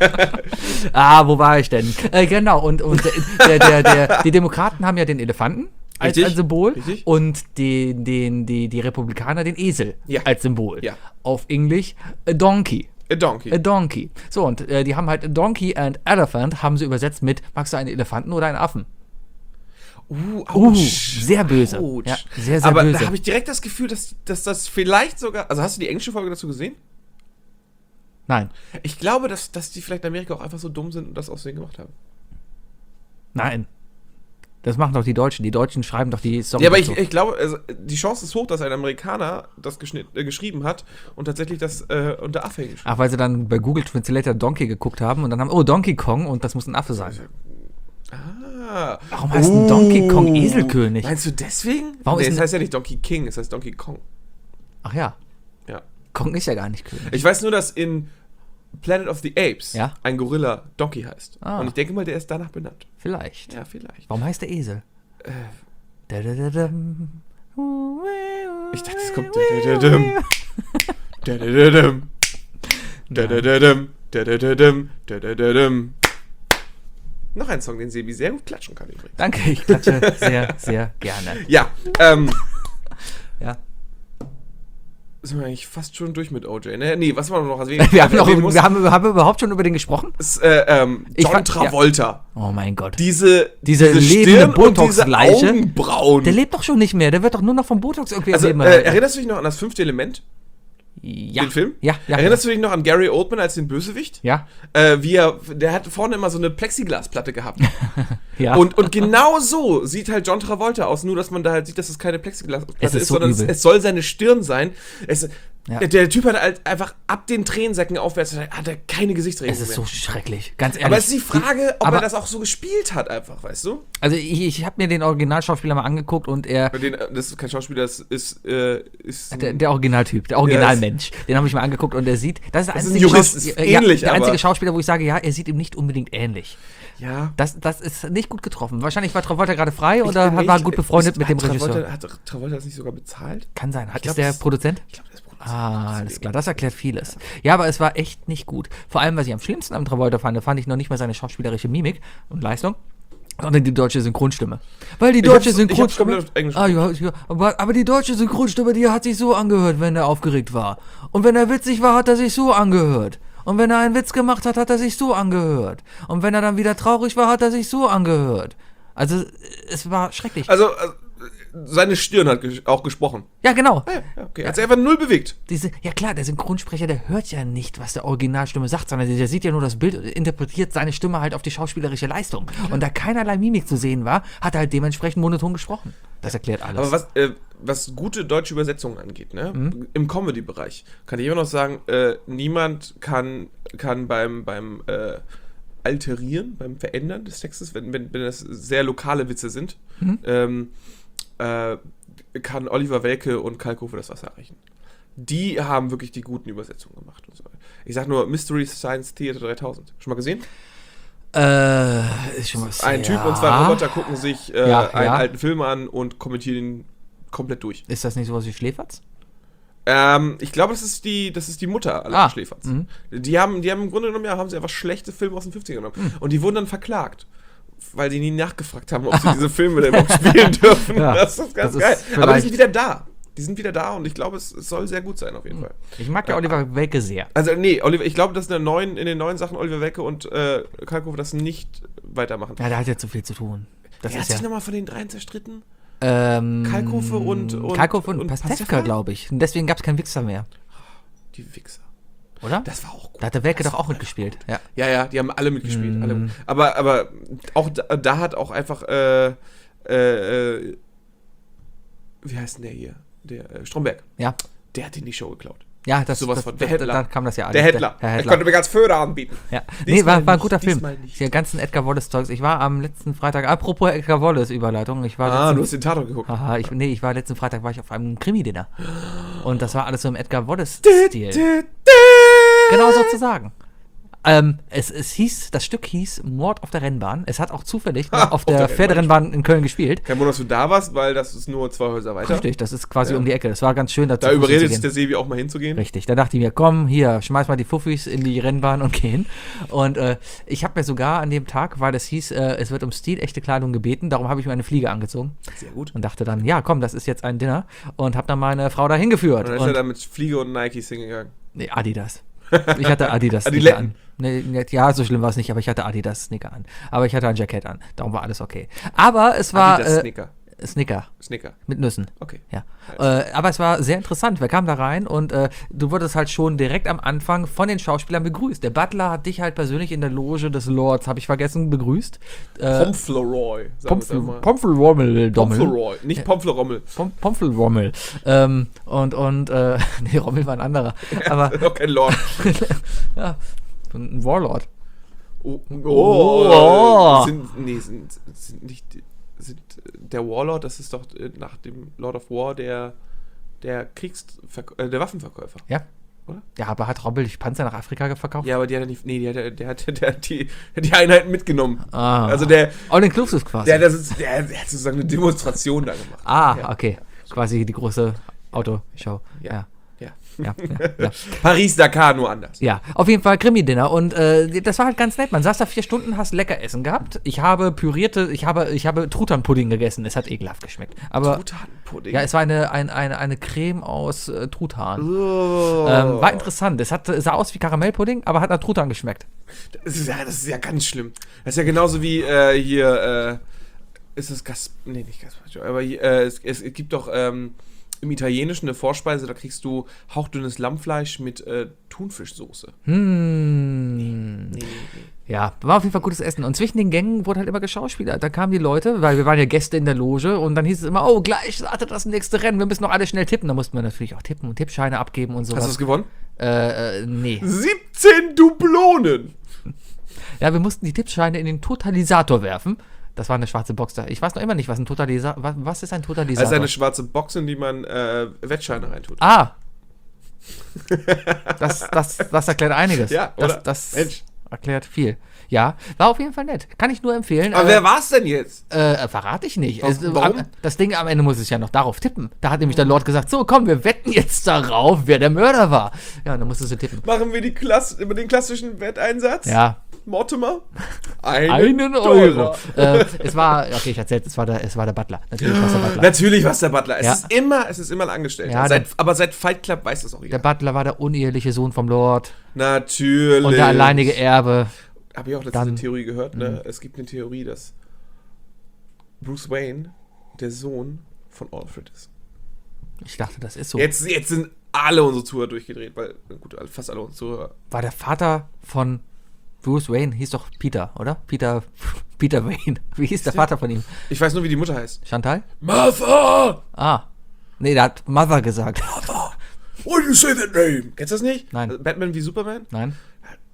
Ah, wo war ich denn? Äh, genau, und, und der, der, der, die Demokraten haben ja den Elefanten als, Richtig, als Symbol richtig. und den, den, die, die Republikaner den Esel Ja. als Symbol. Ja. Auf Englisch a donkey. A donkey. A donkey. So, und äh, die haben halt a donkey and elephant, haben sie übersetzt mit, magst du einen Elefanten oder einen Affen? Uh, Uh, ouch. sehr böse. Ouch. Ja, sehr, sehr Aber böse. da habe ich direkt das Gefühl, dass, dass das vielleicht sogar. Also hast du die englische Folge dazu gesehen? Nein, Ich glaube, dass, dass die vielleicht in Amerika auch einfach so dumm sind und das aus Versehen gemacht haben. nein. Das machen doch die Deutschen. Die Deutschen schreiben doch die Songs. Ja, aber ich, dazu. ich glaube, also, die Chance ist hoch, dass ein Amerikaner das geschnitt, äh, geschrieben hat und tatsächlich das äh, unter Affe geschrieben Ach, weil sie dann bei Google Translator Donkey geguckt haben und dann haben, oh, Donkey Kong und das muss ein Affe sein. Ah. Warum heißt ein Donkey Kong Eselkönig? Meinst du deswegen? Warum nee, ist es denn- heißt ja nicht Donkey King, es heißt Donkey Kong. Ach ja, Ja. Kong ist ja gar nicht König. Ich weiß nur, dass in Planet of the Apes Ja? ein Gorilla Donkey heißt. Ah. Und ich denke mal, der ist danach benannt. Vielleicht. Ja, vielleicht. Warum heißt der Esel? Äh, Da-da-da-dam. ich dachte, es kommt. Dadadadam. Dadadadam. Dadadadam. Dadadadam. Dadadadam. Noch ein Song, den Sebi sehr gut klatschen kann übrigens. Danke, ich klatsche sehr, sehr gerne. Ja, ähm. Ja. Sind wir eigentlich fast schon durch mit O J, ne? Nee, was war noch? Also, wen- Wir haben, noch, wen muss- wir, haben, haben wir überhaupt schon über den gesprochen? ist, äh, ähm, Ich John fand- Travolta. Oh mein Gott. Diese, Diese lebende Stirn und diese Botox-Leiche. Augenbrauen. Der lebt doch schon nicht mehr. Der wird doch nur noch vom Botox irgendwie also, am Leben äh, erhalten. erinnerst du dich noch an das fünfte Element? Ja. Den Film? Ja, ja. Erinnerst du dich noch an Gary Oldman als den Bösewicht? Ja, Äh, wie er, der hat vorne immer so eine Plexiglasplatte gehabt. ja. Und, und genau so sieht halt John Travolta aus, nur dass man da halt sieht, dass es keine Plexiglasplatte Es ist ist, so sondern es, übel. es soll seine Stirn sein. Es, Ja. der, der Typ hat halt einfach ab den Tränensäcken aufwärts hat er keine Gesichtsregung es ist mehr. so schrecklich. Ganz ehrlich. Aber es ist die Frage, ob aber- er das auch so gespielt hat, einfach, weißt du? Also ich, ich habe mir den Originalschauspieler mal angeguckt und er, Den, das ist kein Schauspieler, das ist, äh, ist der, der Originaltyp, der Originalmensch, den habe ich mal angeguckt und er sieht, das ist der Das ist ein einzige, Jurist, Schaus- ist ja, ähnlich, der einzige aber- Schauspieler, wo ich sage, ja, er sieht ihm nicht unbedingt ähnlich. ja. Das, das ist nicht gut getroffen. Wahrscheinlich war Travolta gerade frei Ich oder bin hat- nicht- war gut befreundet ist- mit dem hat Travolta, Regisseur. Hat Travolta das nicht sogar bezahlt? Kann sein. Hat Ich ist glaub, der das- Produzent? Ich glaube, das ist Produzent. Ah, alles klar, das erklärt vieles. Ja, aber es war echt nicht gut. Vor allem, was ich am schlimmsten am Travolta fand, da fand ich noch nicht mal seine schauspielerische Mimik und Leistung, sondern die deutsche Synchronstimme. Weil die Ich deutsche hab's- ich hab's Synchronstimme. komplett auf Englisch Ah, ja, ja, aber, aber die deutsche Synchronstimme, die hat sich so angehört, wenn er aufgeregt war. Und wenn er witzig war, hat er sich so angehört. Und wenn er einen Witz gemacht hat, hat er sich so angehört. Und wenn er dann wieder traurig war, hat er sich so angehört. Also, es war schrecklich. Also, äh, seine Stirn hat ges auch gesprochen. Ja, genau. Ah, ja, ja, okay. Hat sich einfach null bewegt. Diese, ja klar, der Synchronsprecher, der hört ja nicht, was der Originalstimme sagt, sondern der sieht ja nur das Bild und interpretiert seine Stimme halt auf die schauspielerische Leistung. Und da keinerlei Mimik zu sehen war, hat er halt dementsprechend monoton gesprochen. Das erklärt alles. Aber was, äh, was gute deutsche Übersetzungen angeht, ne? Mhm. Im Comedy-Bereich, kann ich immer noch sagen, äh, niemand kann, kann beim, beim äh, Alterieren, beim Verändern des Textes, wenn, wenn, wenn das sehr lokale Witze sind, Mhm. ähm, äh, kann Oliver Welke und Kalkofe das Wasser erreichen. Die haben wirklich die guten Übersetzungen gemacht und so. Ich sag nur Mystery Science Theater dreitausend. Schon mal gesehen? äh, ist schon was. Ein ja. Typ und zwei Roboter gucken sich äh, Ja, einen ja. alten Film an und kommentieren ihn komplett durch. Ist das nicht sowas wie Schläferz? Ähm, ich glaube, das ist die, das ist die Mutter aller Ah, Schläferz. mhm. Die haben, die haben im Grunde genommen, ja, haben sie einfach schlechte Filme aus den fünfzigern genommen. Mhm. Und die wurden dann verklagt. Weil die nie nachgefragt haben, ob sie diese Filme denn überhaupt spielen dürfen. Ja, das ist ganz das ist geil. Aber die vielleicht- sind wieder da. Die sind wieder da und ich glaube, es, es soll sehr gut sein auf jeden Fall. Ich mag ja Oliver Welke sehr. Also, nee, Oliver, ich glaube, dass in, der neuen, in den neuen Sachen Oliver Welke und äh, Kalkofe das nicht weitermachen. Ja, der hat ja zu viel zu tun. Das Wer hat ist ja. sich nochmal von den dreien zerstritten? Ähm, Kalkofe und- und- Kalkofe und, und Pastewka, Pastewka? glaube ich. Und deswegen gab es keinen Wichser mehr, Die Wichser. oder? Das war auch gut. Da hat der Welke Das doch auch war mitgespielt. Ja. Ja, ja, die haben alle mitgespielt. Mhm. Alle. Aber, aber auch da, da hat auch einfach, äh, äh, äh, wie heißt denn der hier? Der äh, Stromberg. Ja. Der hat in die Show geklaut. Ja, das, Sowas das, von- das, der Händler. da kam das ja alles. Der Händler. Herr Er Händler. konnte mir ganz Föder anbieten. Ja. Nee, Diesmal war, war ein nicht, guter Film. diesmal nicht. Die ganzen Edgar Wallace-Zeugs. Ich war am letzten Freitag, apropos Edgar Wallace-Überleitung, ich war Ah, letzten, du hast den Tatort geguckt. Haha, ich, nee, ich war letzten Freitag war ich auf einem Krimi-Dinner. Und das war alles so im Edgar Wallace-Stil. Genau sozusagen. Ähm, es, es hieß, das Stück hieß Mord auf der Rennbahn. Es hat auch zufällig Ha, auf auf der der Pferderennbahn in Köln gespielt. Kein Wunder, dass du da warst, weil das ist nur zwei Häuser weiter. Richtig, das ist quasi Ja. um die Ecke. Das war ganz schön, dazu Da Fuß überredet sich hinzugehen. der Sebi auch mal hinzugehen. Richtig, da dachte ich mir, komm, hier, schmeiß mal die Fuffis in die Rennbahn und gehen. Und äh, ich habe mir sogar an dem Tag, weil es hieß, äh, es wird um stilechte Kleidung gebeten, darum habe ich mir eine Fliege angezogen Sehr gut. und dachte dann, ja, komm, das ist jetzt ein Dinner und habe dann meine Frau da hingeführt. Und dann ist Und, er da mit Fliege und Nikes hingegangen. nee, Adidas. Ich hatte Adidas Sneaker Adiletten. an. Nee, nee, ja, so schlimm war es nicht, aber ich hatte Adidas Sneaker an. Aber ich hatte ein Jackett an. Darum war alles okay. Aber es war Adidas äh, Snicker. Snicker Snicker. mit Nüssen. Okay. Ja. Äh, aber es war sehr interessant. Wir kamen da rein und äh, du wurdest halt schon direkt am Anfang von den Schauspielern begrüßt. Der Butler hat dich halt persönlich in der Loge des Lords, habe ich vergessen, begrüßt. Äh, Pomfleroy. sagen wir Pomfel, mal. Pomfelrommel, Dommel. Pomfleroy. Nicht Pomflerommel. Pom Pomfelrommel. Ähm, und, und, äh, nee, Rommel war ein anderer. Aber, Noch kein Lord. ja, ein Warlord. Oh. Oh. Sind, nee, sind, sind nicht. Sind, der Warlord, das ist doch äh, nach dem Lord of War der, der Kriegsverk äh, der Waffenverkäufer. Ja. Oder? Ja, aber hat Rommel die Panzer nach Afrika verkauft? Ja, aber der hat nicht. Nee, der, der, der, hat, der hat die, die Einheiten mitgenommen. Ah. Also der. All inclusive quasi. Der, der, ist, der, der hat sozusagen eine Demonstration da gemacht. ah, Ja. okay. Quasi die große Autoshow. Ja. Ja. Ja. Ja, ja, ja. Paris-Dakar nur anders. Ja, auf jeden Fall Krimi-Dinner und äh, das war halt ganz nett. Man saß da vier Stunden, hast lecker Essen gehabt. Ich habe pürierte, ich habe, ich habe Truthahn-Pudding gegessen. Es hat ekelhaft geschmeckt. Aber Truthahn-Pudding. ja, es war eine, eine, eine, eine Creme aus äh, Truthahn. Oh. Ähm, war interessant. Es hat, es sah aus wie Karamellpudding, aber hat nach Truthahn geschmeckt. Das ist, ja, das ist ja ganz schlimm. Das ist ja genauso wie äh, hier, äh, ist es Gas... Nee, nicht Gaspacho, aber hier, äh, es, es gibt doch ähm, im Italienischen eine Vorspeise, da kriegst du hauchdünnes Lammfleisch mit äh, Thunfischsoße. Hm. Nee, nee, nee. Ja, war auf jeden Fall gutes Essen. Und zwischen den Gängen wurde halt immer geschauspielert. Da kamen die Leute, weil wir waren ja Gäste in der Loge und dann hieß es immer, oh, gleich startet das nächste Rennen, wir müssen noch alle schnell tippen. Da mussten wir natürlich auch tippen und Tippscheine abgeben und sowas. Hast du es gewonnen? Äh, äh, nee. siebzehn Dublonen! Ja, wir mussten die Tippscheine in den Totalisator werfen. Das war eine schwarze Box da. Ich weiß noch immer nicht, was ein Totalisator, was, was ist ein Totalisator? Das ist eine schwarze Box, in die man äh, Wettscheine reintut. ah! Das, das, das erklärt einiges. Ja, oder? Das, das Mensch. erklärt viel. Ja, war auf jeden Fall nett. Kann ich nur empfehlen. Aber äh, wer war's denn jetzt? Äh, verrate ich nicht. Warum? Es, Warum? am- Das Ding am Ende muss ich ja noch darauf tippen. Da hat nämlich der Lord gesagt, so komm, wir wetten jetzt darauf, wer der Mörder war. Ja, und dann musstest du tippen. Machen wir die Klass über den klassischen Wetteinsatz? Ja, Mortimer? Einen, einen Dollar. Euro. äh, es war, okay, ich erzählte, es war der, es war der Butler. Natürlich war es der Butler. Natürlich war es der Butler. Es Ja. ist immer, es ist immer ein Angestellter. Ja, seit, der- aber seit Fight Club weiß das auch Der jeder. Butler war der uneheliche Sohn vom Lord Natürlich. und der alleinige Erbe. Habe ich auch letztens Dann- eine Theorie gehört, ne? Es gibt eine Theorie, dass Bruce Wayne der Sohn von Alfred ist. Ich dachte, das ist so. Jetzt, jetzt sind alle unsere Zuhörer durchgedreht, weil, gut, fast alle unsere Zuhörer. War der Vater von Bruce Wayne, hieß doch Peter, oder? Peter, Peter Wayne. Wie hieß der Vater von ihm? Ich weiß nur, wie die Mutter heißt. Chantal? Martha! Ah. Nee, der hat Mother gesagt. Why do you say that name? Kennst du das nicht? Nein. Also Batman wie Superman? Nein?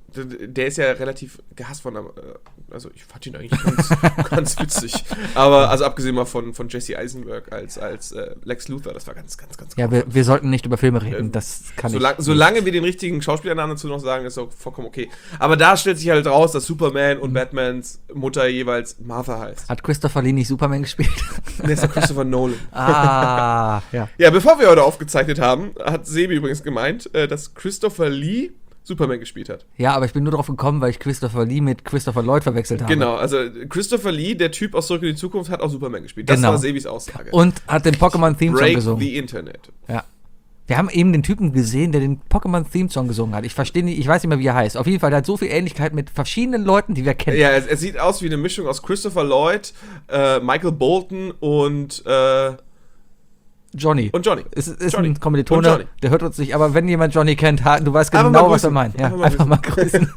der ist ja relativ gehasst von, also ich fand ihn eigentlich ganz, ganz witzig. Aber, also abgesehen mal von, von Jesse Eisenberg als, als äh, Lex Luthor, das war ganz, ganz, ganz Ja, wir, wir sollten nicht über Filme reden, das kann Solang, ich. solange wir den richtigen Schauspielernamen dazu noch sagen, ist auch vollkommen okay. Aber da stellt sich halt raus, dass Superman und Batmans Mutter jeweils Martha heißt. Hat Christopher Lee nicht Superman gespielt? Der ist ja Christopher Nolan. Ah, ja. Ja, bevor wir heute aufgezeichnet haben, hat Sebi übrigens gemeint, äh, dass Christopher Lee Superman gespielt hat. Ja, aber ich bin nur drauf gekommen, weil ich Christopher Lee mit Christopher Lloyd verwechselt habe. Genau, also Christopher Lee, der Typ aus Zurück in die Zukunft, hat auch Superman gespielt. Das Genau. war Sebis Aussage. Und hat den Pokémon-Theme-Song Break gesungen. the Internet. Ja. Wir haben eben den Typen gesehen, der den Pokémon-Theme-Song gesungen hat. Ich verstehe nicht, ich weiß nicht mehr, wie er heißt. Auf jeden Fall, der hat so viel Ähnlichkeit mit verschiedenen Leuten, die wir kennen. Ja, er, er sieht aus wie eine Mischung aus Christopher Lloyd, äh, Michael Bolton und, äh, Johnny. und Johnny. Es ist Johnny. ein Und Kommilitone, Johnny. der hört uns nicht, aber wenn jemand Johnny kennt, ha- du weißt Einfach genau, mal was er grüßen. meint. Ja, Einfach mal einfach mal grüßen.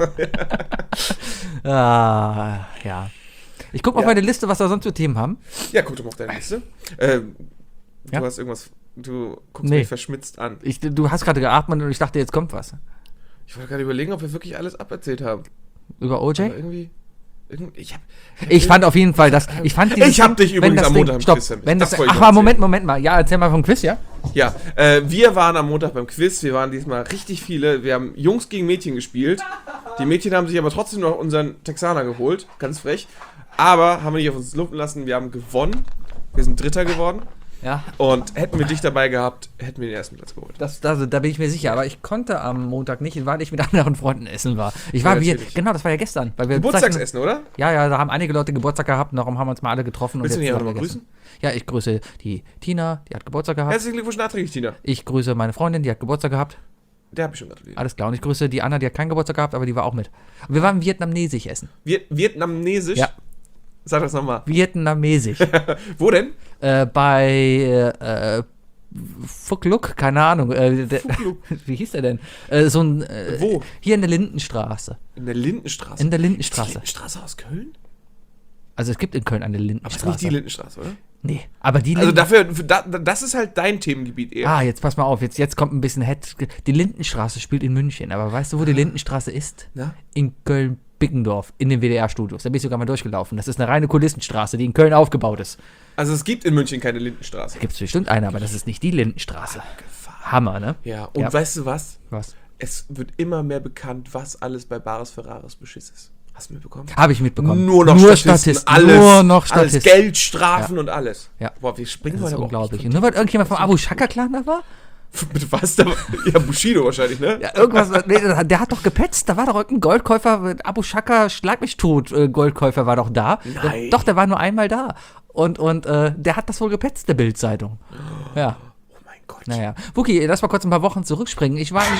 ah, ja. Ich guck mal Ja. auf meine Liste, was wir sonst für Themen haben. Ja, guck doch mal auf deine Liste. Ähm, Ja? Du hast irgendwas, du guckst Nee. mich verschmitzt an. Ich, du hast gerade geatmet und ich dachte, jetzt kommt was. Ich wollte gerade überlegen, ob wir wirklich alles aberzählt haben. Über O J? Aber irgendwie, irgendwie ich hab, Ich fand auf jeden Fall, dass ich fand Ich hab dich wenn übrigens das am Ding- Montag im stopp, Quiz vermisst. wenn das, Das wollte ich Ach, noch mal, Moment, Moment mal. Ja, erzähl mal vom Quiz, ja? Ja, äh, wir waren am Montag beim Quiz. Wir waren diesmal richtig viele. Wir haben Jungs gegen Mädchen gespielt. Die Mädchen haben sich aber trotzdem noch unseren Texaner geholt. Ganz frech. Aber haben wir nicht auf uns lumpen lassen. Wir haben gewonnen. Wir sind Dritter geworden. Ja. Und hätten wir dich dabei gehabt, hätten wir den ersten Platz geholt. Das, das, da bin ich mir sicher, aber ich konnte am Montag nicht, weil ich mit anderen Freunden essen war. Ich war Ja, wie, natürlich. genau, das war ja gestern. Weil wir Geburtstagsessen, oder? zeichnen- Ja, ja, da haben einige Leute Geburtstag gehabt, darum haben wir uns mal alle getroffen. Willst du und nicht jetzt auch zusammen noch mal gegessen. Ja, ich grüße die Tina, die hat Geburtstag gehabt. Herzlichen Glückwunsch nachträglich, Tina. Ich grüße meine Freundin, die hat Geburtstag gehabt. Der hab ich schon gratuliert. Alles klar. Und ich grüße die Anna, die hat keinen Geburtstag gehabt, aber die war auch mit. Und wir waren vietnamesisch essen. Viet Vietnamesisch? Ja. Sag das nochmal. Vietnamesisch. Wo denn? äh, bei äh, Fuck Look, keine Ahnung. Äh, der, wie hieß der denn? Äh, so ein. Äh, Wo? Hier in der Lindenstraße. In der Lindenstraße. In der Ist die Lindenstraße. Lindenstraße aus Köln? Also es gibt in Köln eine Aber ist Lindenstraße. nicht die Lindenstraße, oder? Nee, aber die Also Linden- dafür, da, das ist halt dein Themengebiet eher. Ah, jetzt pass mal auf, jetzt, jetzt kommt ein bisschen Head. Die Lindenstraße spielt in München, aber weißt du, wo die Lindenstraße ist? Na? In Köln-Bickendorf, in den W D R-Studios. Da bin ich sogar mal durchgelaufen. Das ist eine reine Kulissenstraße, die in Köln aufgebaut ist. Also es gibt in München keine Lindenstraße. Gibt es bestimmt eine, aber das ist nicht die Lindenstraße. Hammer, ne? Ja, und Ja. weißt du was? Was? Es wird immer mehr bekannt, was alles bei Bares Ferraris Beschiss ist. Hast du mitbekommen? Habe ich mitbekommen. Nur noch nur Statisten, Statisten. alles, Nur noch alles Statisten. Geld, Strafen und alles. Ja. Boah, wir springen Das ist heute aber auch unglaublich. nicht Und nur weil irgendjemand vom Abu Shaka-Clan da war? von- Mit was? Da, ja, Bushido wahrscheinlich, ne? Ja, irgendwas. Nee, der hat doch gepetzt. Da war doch irgendein Goldkäufer, Abu Shaka, schlag mich tot, äh, Goldkäufer war doch da. Nein. Doch, der war nur einmal da. Und, und äh, der hat das wohl gepetzt, der Bild-Zeitung. Ja, Oh mein Gott. naja. Wookie, lass mal kurz ein paar Wochen zurückspringen. Ich war in,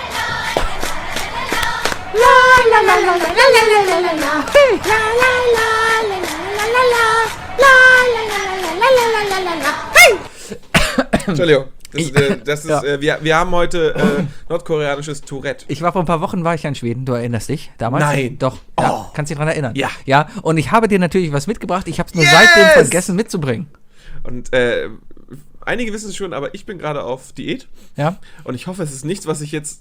La la la la la la la la la. Hey. La la la la la la la la. La la la la la la la la la. Hey. Entschuldigung. Das, ist, äh, das ist, Ja. äh, wir, wir haben heute äh, nordkoreanisches Tourette. ich war vor ein paar Wochen, war ich ja in Schweden. Du erinnerst dich damals? Nein. Doch. Ja, Oh. kannst dich dran erinnern? Ja. Ja, und ich habe dir natürlich was mitgebracht. Ich habe es nur Yes! seitdem vergessen mitzubringen. Und äh, einige wissen es schon, aber ich bin gerade auf Diät. Ja, Und ich hoffe, es ist nichts, was ich jetzt...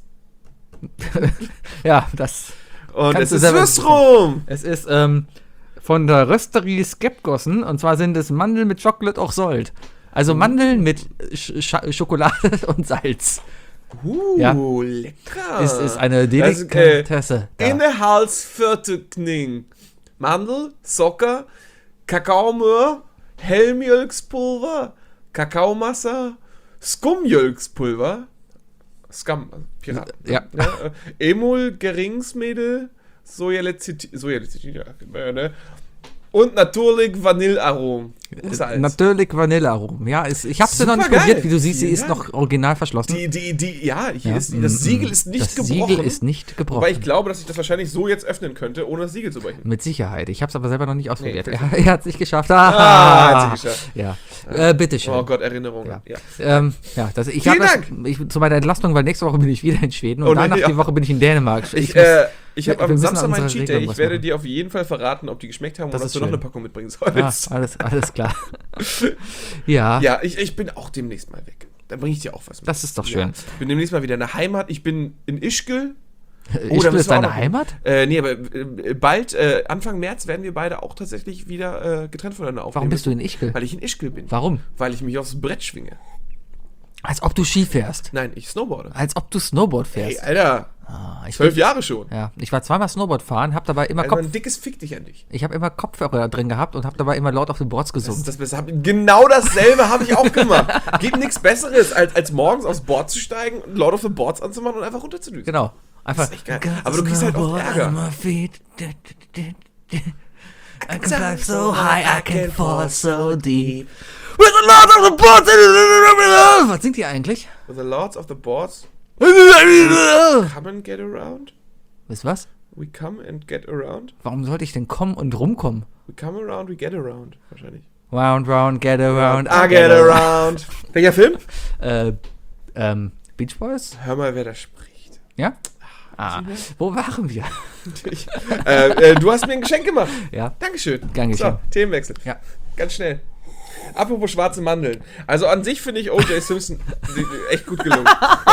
ja, das... Und Kannst es du ist selber- Würstrum! Es ist ähm, von der Rösterie Skepgossen und zwar sind es Mandeln mit Chocolate auch Sold. Also Mandeln mit Sch Sch Schokolade und Salz. Uh, Ja. lecker. Es ist eine Also, äh, Delikatesse. da. Inhaltsverteckning. Mandel, Zucker, Kakaomöhr, Hellmjölkspulver, Kakaomasse, Skummjölkspulver, Scum, also Piraten. Ja. äh, Emulgeringsmittel, Sojalecithin, Sojalecithin, ja, ne? Und natürlich Vanillearom. Salz. Natürlich Vanillearomen. Ja, ist, ich habe sie noch nicht Supergeil. probiert. Wie du siehst, sie Vielen ist Dank. noch original verschlossen. Die, die, die, ja, hier Ja, ist, das Siegel ist nicht das gebrochen. Siegel ist nicht gebrochen. Wobei ich glaube, dass ich das wahrscheinlich so jetzt öffnen könnte, ohne das Siegel zu brechen. Mit Sicherheit. Ich habe es aber selber noch nicht ausprobiert. Nee, er, er hat es nicht geschafft. Ah, Ah, hat sie geschafft. Ja. Äh, bitteschön. Oh Gott, Erinnerungen. Ja. Ja. Ähm, ja, das, ich Vielen hab Dank. Das, ich, zu meiner Entlastung, weil nächste Woche bin ich wieder in Schweden und Oh, nee, danach ja. die Woche bin ich in Dänemark. Ich, muss- äh, ich habe wir am müssen Samstag an meinen unsere Cheat Day. Regeln Ich was werde machen. dir auf jeden Fall verraten, ob die geschmeckt haben Das und ist dass du noch schön. eine Packung mitbringen Ah, sollst. alles, alles klar. ja, Ja, ich, ich bin auch demnächst mal weg. Dann bringe ich dir auch was mit. das ist doch schön. Ja. Ich bin demnächst mal wieder in der Heimat. Ich bin in Ischgl. Oh, Ischgl da müssen ist wir auch deine noch- Heimat? Äh, nee, aber äh, bald, äh, Anfang März, werden wir beide auch tatsächlich wieder äh, getrennt voneinander aufnehmen. Warum bist du in müssen. Ischgl? Weil ich in Ischgl bin. Warum? Weil ich mich aufs Brett schwinge. Als ob du Ski fährst. Nein, ich snowboarde. Als ob du Snowboard Ey, fährst. Alter, Ah, ich zwölf bin, Jahre schon. ja, ich war zweimal Snowboard fahren, hab dabei immer Also Kopf, ein dickes Fick dich an dich. ich habe immer Kopfhörer drin gehabt und hab dabei immer Lord of the Boards Das ist gesungen. das Beste. Hab- Genau dasselbe habe ich auch gemacht. Gibt nichts Besseres, als, als morgens aufs Board zu steigen, Lord of the Boards anzumachen und einfach runterzudüsen. Genau. Einfach. Das ist echt geil. Aber du kriegst halt auch Ärger. On my feet. I can fly so high, I can fall so deep. With the Lord of the Boards. Was singt die eigentlich? With the Lords of the Boards, come and get around. Wisst ihr was? We come and get around. Warum sollte ich denn kommen und rumkommen? We come around, we get around. Wahrscheinlich. Round, round, get around. I get around. Welcher Film? Äh, ähm, Beach Boys? Hör mal, wer da spricht. Ja? Ah, wo waren wir? Ich, äh, äh, du hast mir ein Geschenk gemacht. Ja. Dankeschön. Gern geschehen. So, Themenwechsel. Ja. Ganz schnell. Apropos schwarze Mandeln. Also an sich finde ich O J. Simpson echt gut gelungen.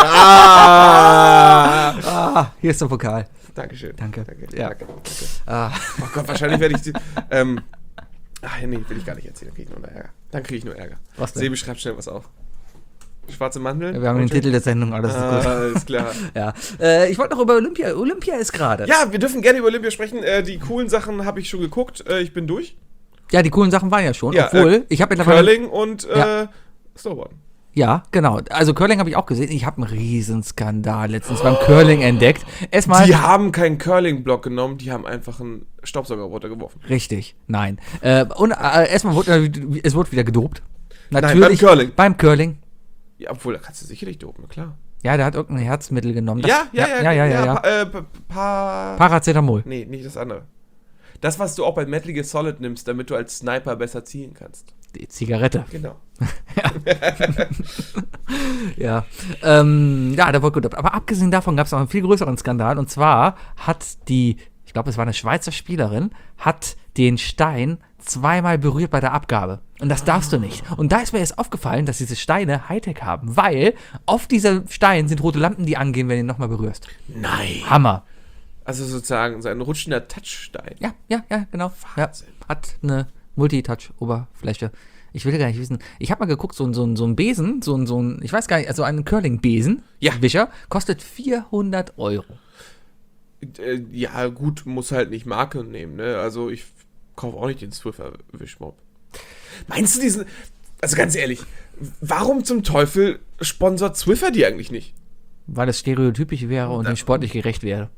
Ah! Ah, hier ist der Pokal. Dankeschön. Danke. Danke. Ja. Danke. Danke. Ah, Oh Gott, wahrscheinlich werde ich die. Ähm, ach nee, will ich gar nicht erzählen. Dann kriege ich nur Ärger. Dann kriege ich nur Ärger. Was denn? Sebi, schreib schnell was auf. Schwarze Mandeln? wir haben den O J? Titel der Sendung, alles ist Ah, gut. alles klar. Ja. Äh, ich wollte noch über Olympia. Olympia ist gerade. Ja, wir dürfen gerne über Olympia sprechen. Äh, die coolen Sachen habe ich schon geguckt. Äh, ich bin durch. Ja, die coolen Sachen waren ja schon. Ja, obwohl, äh, ich habe mittlerweile. Curling und äh, Ja. Snowboard. Ja, genau. Also Curling habe ich auch gesehen. Ich habe einen Riesenskandal letztens beim Curling entdeckt. Erstmal. Die haben keinen Curling-Block genommen, die haben einfach einen Staubsaugerroboter geworfen. Richtig, nein. Äh, und äh, erstmal wurde äh, es wurde wieder gedopt. beim Natürlich. Curling. Beim Curling. Ja, obwohl, da kannst du sicherlich dopen, klar. Ja, der hat irgendein Herzmittel genommen. Das- Ja, ja, ja. ja, ja, ja, ja. Pa, äh, pa, pa, Paracetamol. nee, nicht das andere. Das, was du auch bei Metal Gear Solid nimmst, damit du als Sniper besser zielen kannst. Die Zigarette. Genau. Ja. Ähm, ja, der wurde gedopt. Aber abgesehen davon gab es noch einen viel größeren Skandal. Und zwar hat die, ich glaube, es war eine Schweizer Spielerin, hat den Stein zweimal berührt bei der Abgabe. Und das darfst du nicht. Und da ist mir jetzt aufgefallen, dass diese Steine Hightech haben, weil auf dieser Stein sind rote Lampen, die angehen, wenn du ihn nochmal berührst. Nein. Hammer. Also sozusagen so ein rutschender Touchstein. Ja, ja, ja, genau. Ja, Wahnsinn. hat eine Multitouch-Oberfläche. Ich will gar nicht wissen. Ich habe mal geguckt, so, ein- so, ein- so ein Besen, so ein, so ein, ich weiß gar nicht, also ein Curling-Besen, Ja. Wischer, kostet vierhundert Euro. Äh, ja, gut, muss halt nicht Marke nehmen, ne? Also ich kaufe auch nicht den Swiffer-Wischmob. Meinst du diesen, also ganz ehrlich, warum zum Teufel sponsort Swiffer die eigentlich nicht? Weil es stereotypisch wäre und Da- dem sportlich gerecht wäre.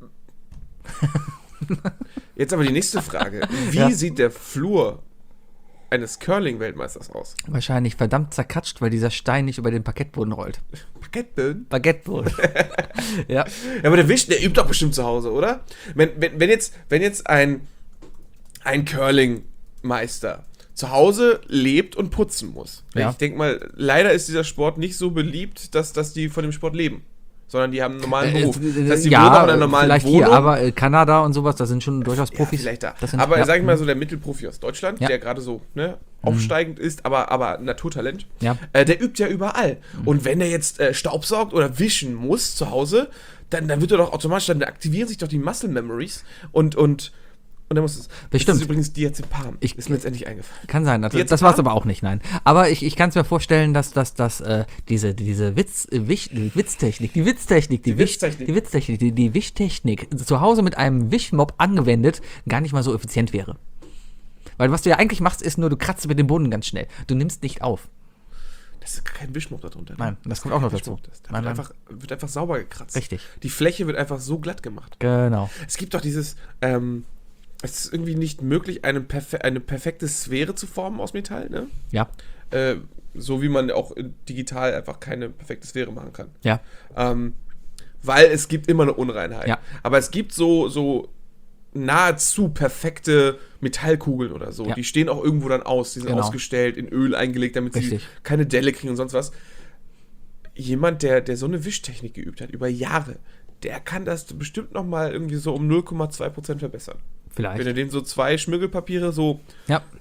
Jetzt aber die nächste Frage. Wie Ja. sieht der Flur eines Curling-Weltmeisters aus? Wahrscheinlich verdammt zerkatscht, weil dieser Stein nicht über den Parkettboden rollt. Parkettböden? Baguetteboden. ja. Ja, aber der Wisch, der übt doch bestimmt zu Hause, oder? Wenn, wenn, wenn, jetzt, wenn jetzt ein, ein Curling-Meister zu Hause lebt und putzen muss. Ja. Ich denke mal, leider ist dieser Sport nicht so beliebt, dass, dass die von dem Sport leben. Sondern die haben einen normalen Beruf. Das heißt, die wohnen auch in einer normalen vielleicht Wohnung. hier, aber äh, Kanada und sowas, da sind schon durchaus Ja, Profis. vielleicht da. Das sind, Aber ja, sag ich mal so, der Mittelprofi aus Deutschland, Ja. der gerade so ne, aufsteigend ist, aber, aber Naturtalent, Ja. äh, der übt ja überall. Und wenn er jetzt äh, Staubsaugt oder wischen muss zu Hause, dann, dann wird er doch automatisch, dann aktivieren sich doch die Muscle Memories und, und, und dann muss es. Bestimmt. Das ist übrigens Diazepam. Ich- ist mir letztendlich eingefallen. Kann sein, das, Jetzt das war es mal? aber auch nicht, nein. Aber ich, ich kann es mir vorstellen, dass, dass, dass äh, diese, diese Witz, äh, Wisch, die Witztechnik, die Witztechnik, die, Die Wisch, Witztechnik. die Witztechnik, die, die Wischtechnik zu Hause mit einem Wischmob angewendet gar nicht mal so effizient wäre. Weil was du ja eigentlich machst, ist nur, du kratzt mit dem Boden ganz schnell. Du nimmst nicht auf. Das ist kein Wischmob da drunter. ne? Nein, das ist kommt auch noch kein dazu. Wischmob, Das, da Nein, wird, nein. einfach, wird einfach sauber gekratzt. Richtig. Die Fläche wird einfach so glatt gemacht. Genau. Es gibt doch dieses, ähm, es ist irgendwie nicht möglich, eine, perfe eine perfekte Sphäre zu formen aus Metall, ne? Ja. Äh, so wie man auch äh, digital einfach keine perfekte Sphäre machen kann. Ja. Ähm, weil es gibt immer eine Unreinheit. Ja. Aber es gibt so, so nahezu perfekte Metallkugeln oder so. Ja. Die stehen auch irgendwo dann aus. Die sind Genau. ausgestellt, in Öl eingelegt, damit Richtig. sie keine Delle kriegen und sonst was. Jemand, der, der so eine Wischtechnik geübt hat, über Jahre, der kann das bestimmt nochmal irgendwie so um null Komma zwei Prozent verbessern. Vielleicht. Wenn du dem so zwei Schmirgelpapiere so Ja.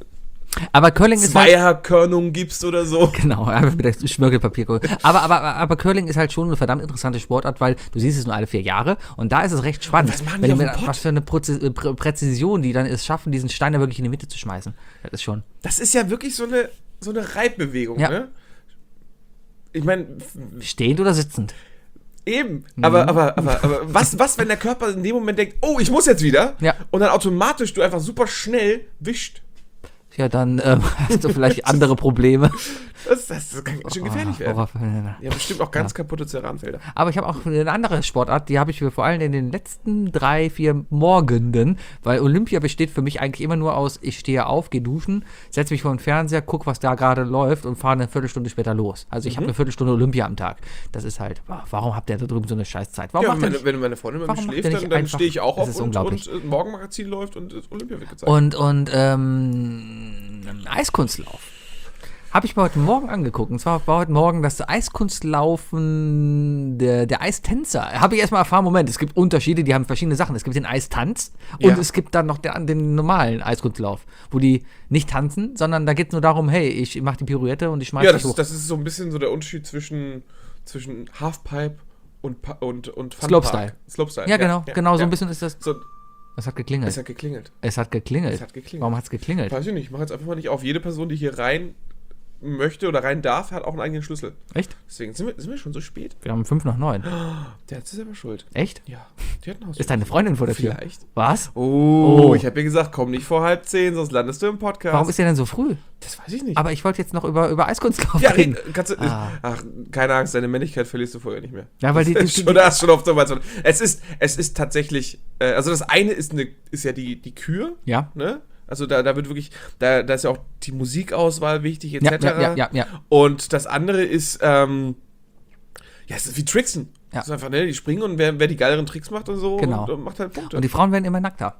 Aber Curling ist halt, Zweierkörnung gibst oder so. genau, einfach mit der Schmirgelpapier. Aber, aber, aber Curling ist halt schon eine verdammt interessante Sportart, weil du siehst es nur alle vier Jahre und da ist es recht spannend. was machen Wenn die die auf mit, dem Pott? was für eine Präzi- Prä- Präzision die dann es schaffen, diesen Stein da wirklich in die Mitte zu schmeißen. Das ist schon. Das ist ja wirklich so eine, so eine Reibbewegung, Ja. ne? Ich meine, Stehend oder sitzend? eben. Aber, aber, aber, aber was, was, wenn der Körper in dem Moment denkt, oh, ich muss jetzt wieder? Ja. Und dann automatisch du einfach super schnell wischt. Ja, dann ähm, hast du vielleicht andere Probleme. Das, das kann ganz schön gefährlich werden. Horror- Ja, bestimmt auch ganz kaputte Ceranfelder. Aber ich habe auch eine andere Sportart, die habe ich für vor allem in den letzten drei, vier Morgenden, weil Olympia besteht für mich eigentlich immer nur aus, ich stehe auf, gehe duschen, setze mich vor den Fernseher, gucke, was da gerade läuft und fahre eine Viertelstunde später los. Also ich habe eine Viertelstunde Olympia am Tag. Das ist halt, wow, warum habt ihr da drüben so eine Scheißzeit? Warum Ja, macht ihr wenn, nicht? wenn meine Freundin bei mir warum macht schläft, ihr dann, nicht dann einfach- stehe ich auch Das auf ist und, unglaublich. und äh, Morgenmagazin läuft und das Olympia wird gezeigt. Und, und ähm, Eiskunstlauf. Habe ich mir heute Morgen angeguckt. Und zwar war heute Morgen das Eiskunstlaufen der, der Eistänzer. Habe ich erstmal erfahren, Moment, es gibt Unterschiede, die haben verschiedene Sachen. Es gibt den Eistanz und Ja. es gibt dann noch den, den normalen Eiskunstlauf, wo die nicht tanzen, sondern da geht es nur darum, hey, ich mache die Pirouette und ich schmeiße ja, dich das hoch. ist, das ist so ein bisschen so der Unterschied zwischen, zwischen Halfpipe und, Pa- und, und Funpark. Slopestyle. Slopestyle. ja, genau, genau, so ja. ein bisschen ist das. So, Es hat geklingelt. es hat geklingelt. Es hat geklingelt. Es hat geklingelt. Warum hat es geklingelt? Weiß ich nicht, ich mache jetzt einfach mal nicht auf. Jede Person, die hier rein möchte oder rein darf, hat auch einen eigenen Schlüssel. Echt? Deswegen sind wir, sind wir schon so spät. Wir haben fünf nach neun. Der hat sich selber schuld. Echt? Ja, die hat ein Haus. Ist deine Freundin vor der Tür? Vielleicht. Was? Oh, Oh. ich habe ihr gesagt, komm nicht vor halb zehn, sonst landest du im Podcast. Warum ist der denn so früh? das weiß ich nicht. Aber ich wollte jetzt noch über, über Eiskunstlauf ja, reden. red, kannst du, Ah. ach, keine Angst, deine Männlichkeit verlierst du vorher nicht mehr. Ja, weil die- Das die- ist die- schon, da hast schon oft so mal so. Es ist, es ist tatsächlich, äh, also das eine ist, eine, ist ja die, die Kür, Ja. ne? Also da, da wird wirklich, da, da ist ja auch die Musikauswahl wichtig, et Ja, cetera. ja, ja, ja, ja. Und das andere ist, ähm, ja, es ist wie Tricksen. Ja. Das ist einfach, ne, die springen und wer, wer die geileren Tricks macht und so, Genau. und, und macht halt Punkte. Und die Frauen werden immer nackter.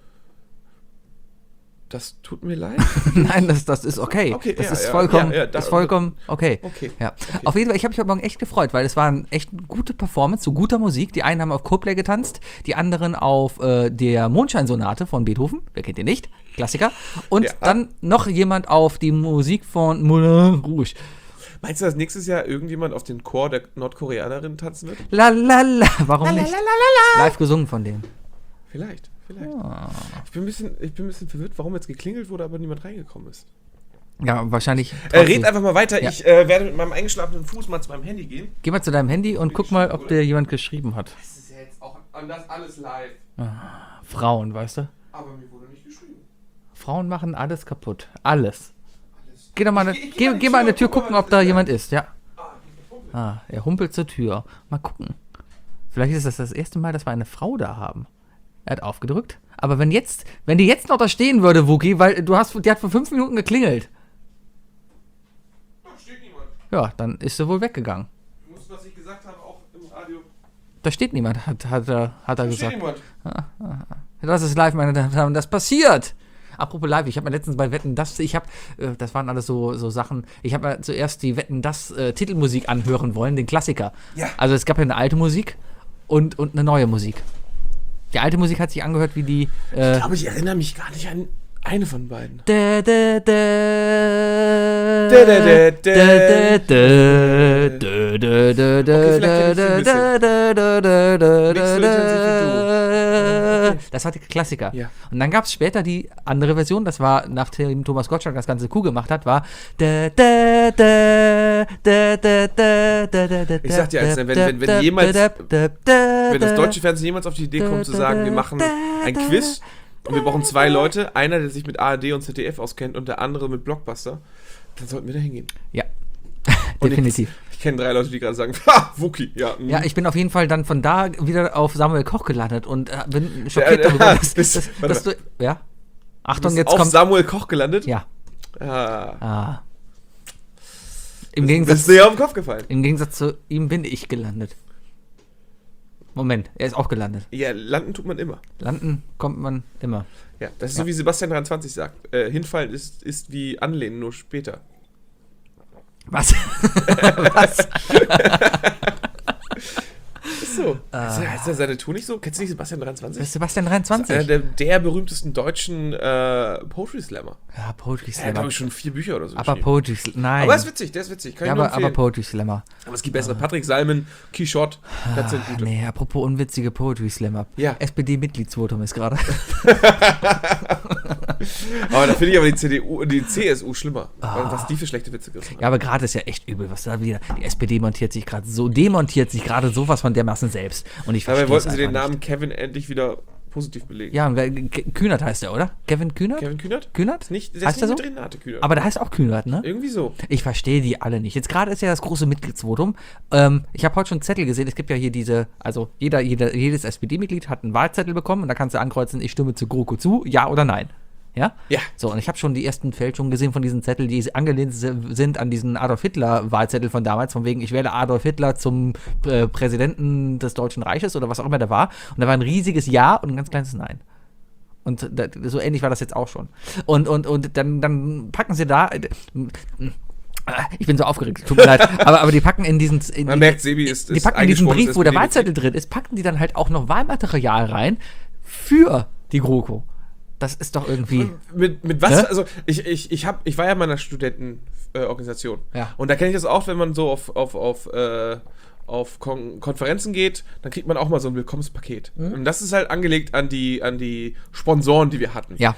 Das tut mir leid. Nein, das, das ist okay. Okay, das ja, ist ja, vollkommen, ja, ja, das ist da- vollkommen okay. Okay. Ja. Auf jeden Fall, ich habe mich heute Morgen echt gefreut, weil es war eine echt gute Performance zu guter Musik. Die einen haben auf Coldplay getanzt, die anderen auf äh, der Mondscheinsonate von Beethoven. Wer kennt den nicht? Klassiker. Und Ja. dann noch jemand auf die Musik von Moulin Rouge. Meinst du, dass nächstes Jahr irgendjemand auf den Chor der Nordkoreanerin tanzen wird? La la la. Warum La la nicht? la la la la. Live gesungen von denen. Vielleicht, vielleicht. Ah. Ich bin ein bisschen, ich bin ein bisschen verwirrt, warum jetzt geklingelt wurde, aber niemand reingekommen ist. Ja, wahrscheinlich. Äh, red einfach mal weiter. Ja. Ich äh, werde mit meinem eingeschlafenen Fuß mal zu meinem Handy gehen. Geh mal zu deinem Handy und guck mal, ob dir jemand geschrieben hat. Das ist ja jetzt auch anders alles live. Frauen, weißt du? Aber mir wurde nicht geschrieben. Frauen machen alles kaputt. Alles. Alles. Geh doch mal, Ich- ich geh, geh mal geh, die mal an Tür, der Tür guck mal, gucken, was ob da ist. jemand ist, ja. Ah, ich bin Ah, er humpelt zur Tür. Mal gucken. Vielleicht ist das das erste Mal, dass wir eine Frau da haben. Er hat aufgedrückt. Aber wenn jetzt, wenn die jetzt noch da stehen würde, Wookie, weil du hast, die hat vor fünf Minuten geklingelt. Da steht niemand. Ja, dann ist sie wohl weggegangen. Du musst, was ich gesagt habe, auch im Radio. Da steht niemand, hat, hat, er, hat er Da steht gesagt. niemand. Das ist live, meine Damen und Herren, das passiert. Apropos live, ich habe mir letztens bei Wetten, das, ich habe, äh, das waren alles so, so Sachen, ich habe mir zuerst die Wetten, das äh, Titelmusik anhören wollen, den Klassiker. Ja. Also es gab ja eine alte Musik und, und eine neue Musik. Die alte Musik hat sich angehört wie die, äh, Ich glaube, ich erinnere mich gar nicht an eine von beiden. da, da, da, Da, da, da, da, da, da, da, da, da, Okay, vielleicht kenn ich sie ein da, da, da, da, Nicht so da, intensiv wie du. das war die Klassiker. Ja. Und dann gab es später die andere Version, das war, nachdem Thomas Gottschalk das ganze Kuh gemacht hat, war da, da, da, da, da, da, da, da, da, Ich sag dir eins, da, wenn- da, wenn- wenn da, jemals- da, da, da, Wenn das da, deutsche Fernsehen jemals auf die Idee kommt zu sagen, wir machen ein Quiz und wir brauchen zwei Leute, einer, der sich mit A R D und Z D F auskennt und der andere mit Blockbuster, dann sollten wir da hingehen. Ja, Und definitiv. Ich, ich kenne drei Leute, die gerade sagen, ha, Wookie, ja. mm. Ja, ich bin auf jeden Fall dann von da wieder auf Samuel Koch gelandet und äh, bin schockiert Ja, darüber, dass, bist- dass, warte dass du. Ja? Du Achtung, bist jetzt auf kommt. Samuel Koch gelandet? Ja. Ah. Ah. Im Bist Gegensatz, dir auf den Kopf gefallen? Im Gegensatz zu ihm bin ich gelandet. Moment, er ist auch gelandet. Ja, landen tut man immer. Landen kommt man immer. Ja, das ist Ja. so wie Sebastian dreiundzwanzig sagt. Äh, hinfallen ist, ist wie anlehnen, nur später. Was? Was? Ist so. Heißt der- heißt der seine Tour nicht so? Kennst du nicht Sebastian dreiundzwanzig? Das ist Sebastian Einer dreiundzwanzig. der, der berühmtesten deutschen äh, Poetry Slammer. Ja, Poetry Der hat, Slammer. glaube ich, schon vier Bücher oder so Aber geschrieben. Poetry Slammer, nein. Aber er ist witzig, der ist witzig. Kann ja, ich nur aber, aber empfehlen. Poetry Slammer. Aber es gibt bessere. Patrick Salmen, Quichotte, das sind gute. Nee, apropos unwitzige Poetry Slammer. Ja. S P D-Mitgliedsvotum ist gerade. Aber da finde ich aber die C D U, die C S U schlimmer. Was die für schlechte Witze gerissen haben. Ja, aber gerade ist ja echt übel, was da wieder. Die S P D montiert sich gerade so, demontiert sich gerade sowas von dermaßen selbst. Und ich verstehe Dabei wollten es sie den einfach Namen nicht. Kevin endlich wieder positiv belegen. Ja, und wer- K- Kühnert heißt der, oder? Kevin Kühnert? Kevin Kühnert? Kühnert? Nicht, der heißt ist der nicht so? mit Renate Kühnert. Aber der heißt auch Kühnert, ne? Irgendwie so. Ich verstehe die alle nicht. Jetzt gerade ist ja das große Mitgliedsvotum. Ähm, ich habe heute schon einen Zettel gesehen. Es gibt ja hier diese, also jeder, jeder jedes S P D-Mitglied hat einen Wahlzettel bekommen und da kannst du ankreuzen, ich stimme zu GroKo zu, ja oder nein. Ja? Ja. So, und ich habe schon die ersten Fälschungen gesehen von diesen Zetteln, die angelehnt sind an diesen Adolf Hitler-Wahlzettel von damals, von wegen, ich wähle Adolf Hitler zum äh, Präsidenten des Deutschen Reiches oder was auch immer der war. Und da war ein riesiges Ja und ein ganz kleines Nein. Und da, so ähnlich war das jetzt auch schon. Und, und, und dann, dann packen sie da. Ich bin so aufgeregt, tut mir leid. Aber, aber die packen in diesen. In Man die, merkt, Sebi ist, die ist packen in diesen eingeschworenes Brief, wo der S P D-Mitglied. Wahlzettel drin ist, packen die dann halt auch noch Wahlmaterial rein für die GroKo. Das ist doch irgendwie. Mit, mit was? Ne? Also, ich, ich, ich, hab, ich war ja in meiner Studentenorganisation. Ja. Und da kenne ich das auch, wenn man so auf, auf, auf, äh, auf Kon Konferenzen geht, dann kriegt man auch mal so ein Willkommenspaket. Mhm. Und das ist halt angelegt an die, an die Sponsoren, die wir hatten. Ja.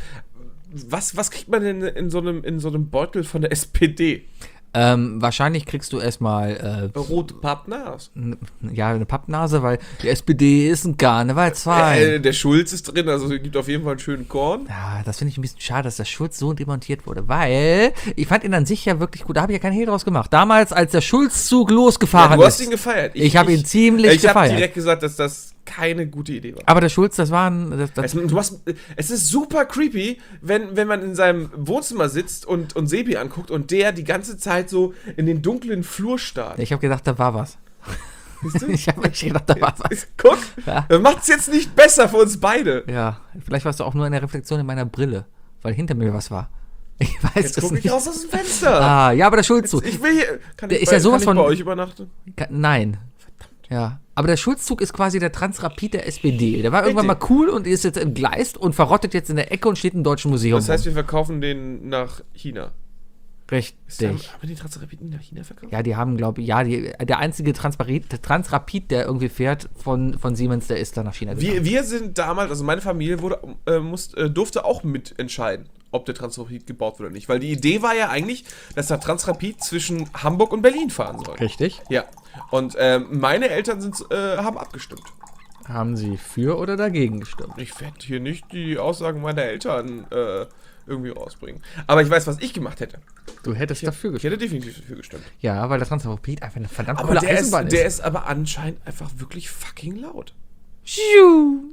Was, was kriegt man denn in so einem, in so einem Beutel von der S P D? Ähm, wahrscheinlich kriegst du erstmal. Äh, Rote Pappnas. n- ja, eine Pappnase, weil die S P D ist ein Karnevalsverein. Äh, der Schulz ist drin, also gibt auf jeden Fall einen schönen Korn. Ja, das finde ich ein bisschen schade, dass der Schulz so demontiert wurde, weil ich fand ihn an sich ja wirklich gut. Da habe ich ja keinen Hehl draus gemacht. Damals, als der Schulzzug losgefahren du hast ist. ihn gefeiert. Ich habe ihn ziemlich Ich habe gefeiert. direkt gesagt, dass das keine gute Idee war. Aber der Schulz, das war ein. Das, das, Es, du hast, es ist super creepy, wenn, wenn man in seinem Wohnzimmer sitzt und, und Sebi anguckt und der die ganze Zeit so in den dunklen Flur starrt. ich habe gedacht, da war was. Siehst du? Ich habe echt gedacht, da war was. Guck, Ja. das macht's jetzt nicht besser für uns beide. Ja, vielleicht warst du auch nur in der Reflexion in meiner Brille, weil hinter mir was war. Ich weiß Jetzt es guck nicht. ich raus aus dem Fenster. Ah, ja, aber der Schulzzug. Ich will hier. Kann Der ich ist bei, ja sowas kann ich bei von- euch übernachten? Ka- Nein. Ja, aber der Schulzzug ist quasi der Transrapid der S P D. Der war irgendwann Richtig. mal cool und ist jetzt entgleist und verrottet jetzt in der Ecke und steht im Deutschen Museum. Das heißt, wir verkaufen den nach China. rum. Ist der, Richtig. haben wir den Transrapid nach China verkauft? Ja, die haben, glaube ich, ja, die, der einzige Transrapid, der Transrapid, der irgendwie fährt von, von Siemens, der ist dann nach China gegangen. Wir, wir sind damals, also meine Familie wurde, äh, muss, äh, durfte auch mitentscheiden, ob der Transrapid gebaut wird oder nicht. Weil die Idee war ja eigentlich, dass der Transrapid zwischen Hamburg und Berlin fahren soll. Richtig. Ja. Und ähm, meine Eltern sind, äh, haben abgestimmt. Haben sie für oder dagegen gestimmt? Ich werde hier nicht die Aussagen meiner Eltern äh, irgendwie rausbringen. Aber ich weiß, was ich gemacht hätte. Du hättest dafür Ich gestimmt. hätte definitiv dafür gestimmt. Ja, weil der Transrapid einfach eine verdammt Aber coole der ist, Eisenbahn ist. der ist aber anscheinend einfach wirklich fucking laut. Tschiu.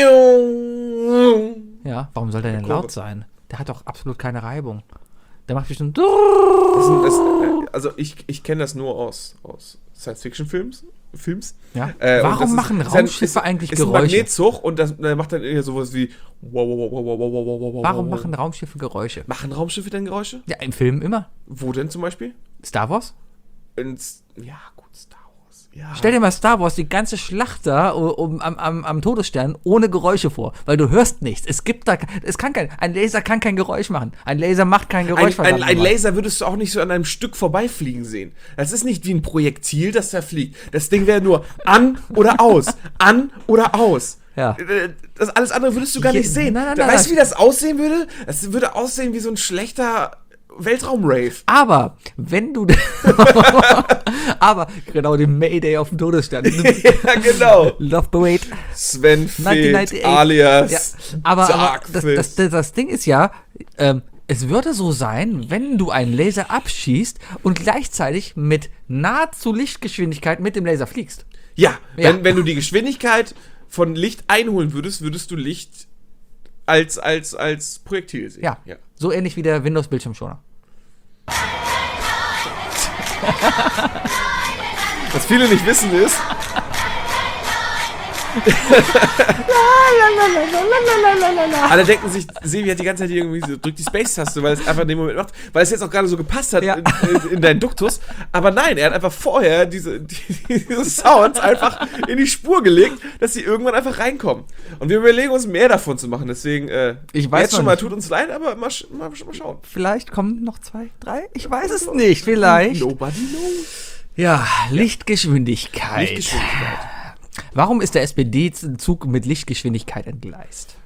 Das Ja, warum soll der denn Kurve. laut sein? Der hat doch absolut keine Reibung. Der macht bestimmt. ist ein, das, äh, also ich, ich kenne das nur aus, aus Science-Fiction-Films. Films. Ja. Äh, und Warum das ist- machen ist ein- Raumschiffe ist, eigentlich ist ein Geräusche? Magnetzug und das, der macht dann eher sowas wie wow, wow, wow, wow, wow, wow, wow, wow, Warum wow. machen Raumschiffe Geräusche? Machen Raumschiffe denn Geräusche? Ja, im Film immer. Wo denn zum Beispiel? Star Wars? Ins, ja, gut, Star Wars. Ja. Stell dir mal Star Wars, die ganze Schlacht da um, am, am, am Todesstern ohne Geräusche vor, weil du hörst nichts. Es gibt da, es kann kein, ein Laser kann kein Geräusch machen. Ein Laser macht kein Geräusch. Ein, ein, verdammt ein nochmal. Laser würdest du auch nicht so an einem Stück vorbeifliegen sehen. Das ist nicht wie ein Projektil, das da fliegt. Das Ding wäre nur an oder aus. An oder aus. Ja. Das alles andere würdest du gar Je- nicht sehen. Nein, nein, Da- nein, weißt du, nein. wie das aussehen würde? Das würde aussehen wie so ein schlechter Weltraum-Rave. Aber wenn du, aber genau den Mayday auf dem Todesstern. Ja, genau. Love Parade. Sven Feth, neunzehnhundertachtzig. alias Ja, aber, aber Darkfist. das, das, das, das Ding ist ja, ähm, es würde so sein, wenn du einen Laser abschießt und gleichzeitig mit nahezu Lichtgeschwindigkeit mit dem Laser fliegst. Ja, Ja. Wenn, wenn du die Geschwindigkeit von Licht einholen würdest, würdest du Licht als, als, als Projektil sehen. Ja, ja. so ähnlich wie der Windows-Bildschirmschoner. Was viele nicht wissen ist, Alle denken sich, Sebi hat die ganze Zeit irgendwie so, drückt die Space-Taste, weil es einfach in dem Moment macht, weil es jetzt auch gerade so gepasst hat Ja. in, in, in deinen Duktus. Aber nein, er hat einfach vorher diese, die, diese Sounds einfach in die Spur gelegt, dass sie irgendwann einfach reinkommen. Und wir überlegen uns mehr davon zu machen. Deswegen, äh, Ich weiß jetzt noch schon mal, nicht. tut uns leid, aber mal, sch- mal, mal schauen. Vielleicht kommen noch zwei, drei? Ich weiß es nicht, vielleicht. Nobody knows. Ja, Lichtgeschwindigkeit. Lichtgeschwindigkeit. Warum ist der S P D-Zug mit Lichtgeschwindigkeit entgleist?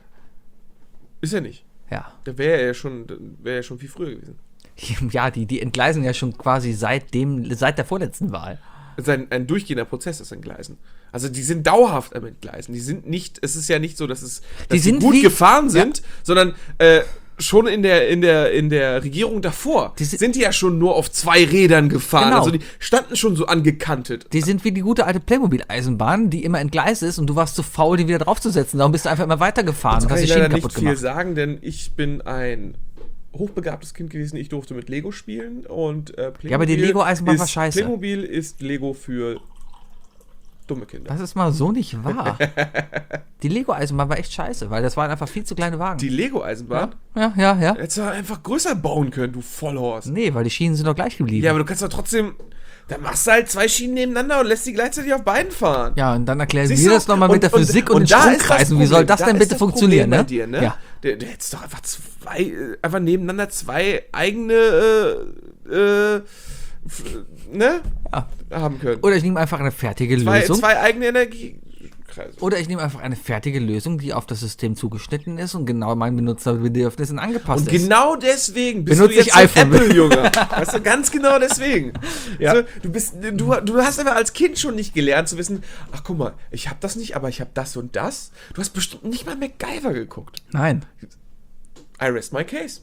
Ist er nicht. Ja. Da wäre er ja schon, wäre ja schon viel früher gewesen. Ja, die, die entgleisen ja schon quasi seit, dem, seit der vorletzten Wahl. Es ist ein, ein durchgehender Prozess, das Entgleisen. Also die sind dauerhaft am Entgleisen. Die sind nicht, es ist ja nicht so, dass es dass Die sind gut wie- gefahren sind, sondern äh, schon in der, in, der, in der Regierung davor Die sind- sind die ja schon nur auf zwei Rädern gefahren. Genau. Also die standen schon so angekantet. Die sind wie die gute alte Playmobil-Eisenbahn, die immer entgleist ist und du warst zu faul, die wieder draufzusetzen. Darum bist du einfach immer weitergefahren und Kann hast die ich Schienen leider kaputt nicht viel gemacht. sagen, denn ich bin ein hochbegabtes Kind gewesen. Ich durfte mit Lego spielen und äh, Playmobil Ja, aber die Lego-Eisenbahn ist, war scheiße. Playmobil ist Lego für dumme Kinder. Das ist mal so nicht wahr. Die Lego-Eisenbahn war echt scheiße, weil das waren einfach viel zu kleine Wagen. Die Lego-Eisenbahn? ja, ja, ja. Hättest du einfach größer bauen können, du Vollhorst. Nee, weil die Schienen sind doch gleich geblieben. Ja, aber du kannst doch trotzdem. Dann machst du halt zwei Schienen nebeneinander und lässt die gleichzeitig auf beiden fahren. Ja, und dann erklären Siehst wir du? das nochmal mit der Physik und, den da ist das Stromkreisen. Wie soll Problem. das Da denn ist bitte das funktionieren, Problem ne? bei dir, ne? Ja. Du, du hättest doch einfach zwei, äh, einfach nebeneinander zwei eigene, äh, äh, f- ne? Ja. Haben können. Oder ich nehme einfach eine fertige zwei, Lösung. zwei eigene Energiekreise. Oder ich nehme einfach eine fertige Lösung, die auf das System zugeschnitten ist und genau meinen Benutzerbedürfnissen angepasst Und ist. genau deswegen bist Benutze du jetzt ich so ein iPhone. Apple-Junge. Weißt du, ganz genau deswegen. Ja. So, du, bist, du, du hast aber als Kind schon nicht gelernt zu wissen, ach guck mal, ich habe das nicht, aber ich habe das und das. Du hast bestimmt nicht mal MacGyver geguckt. Nein. I rest my case.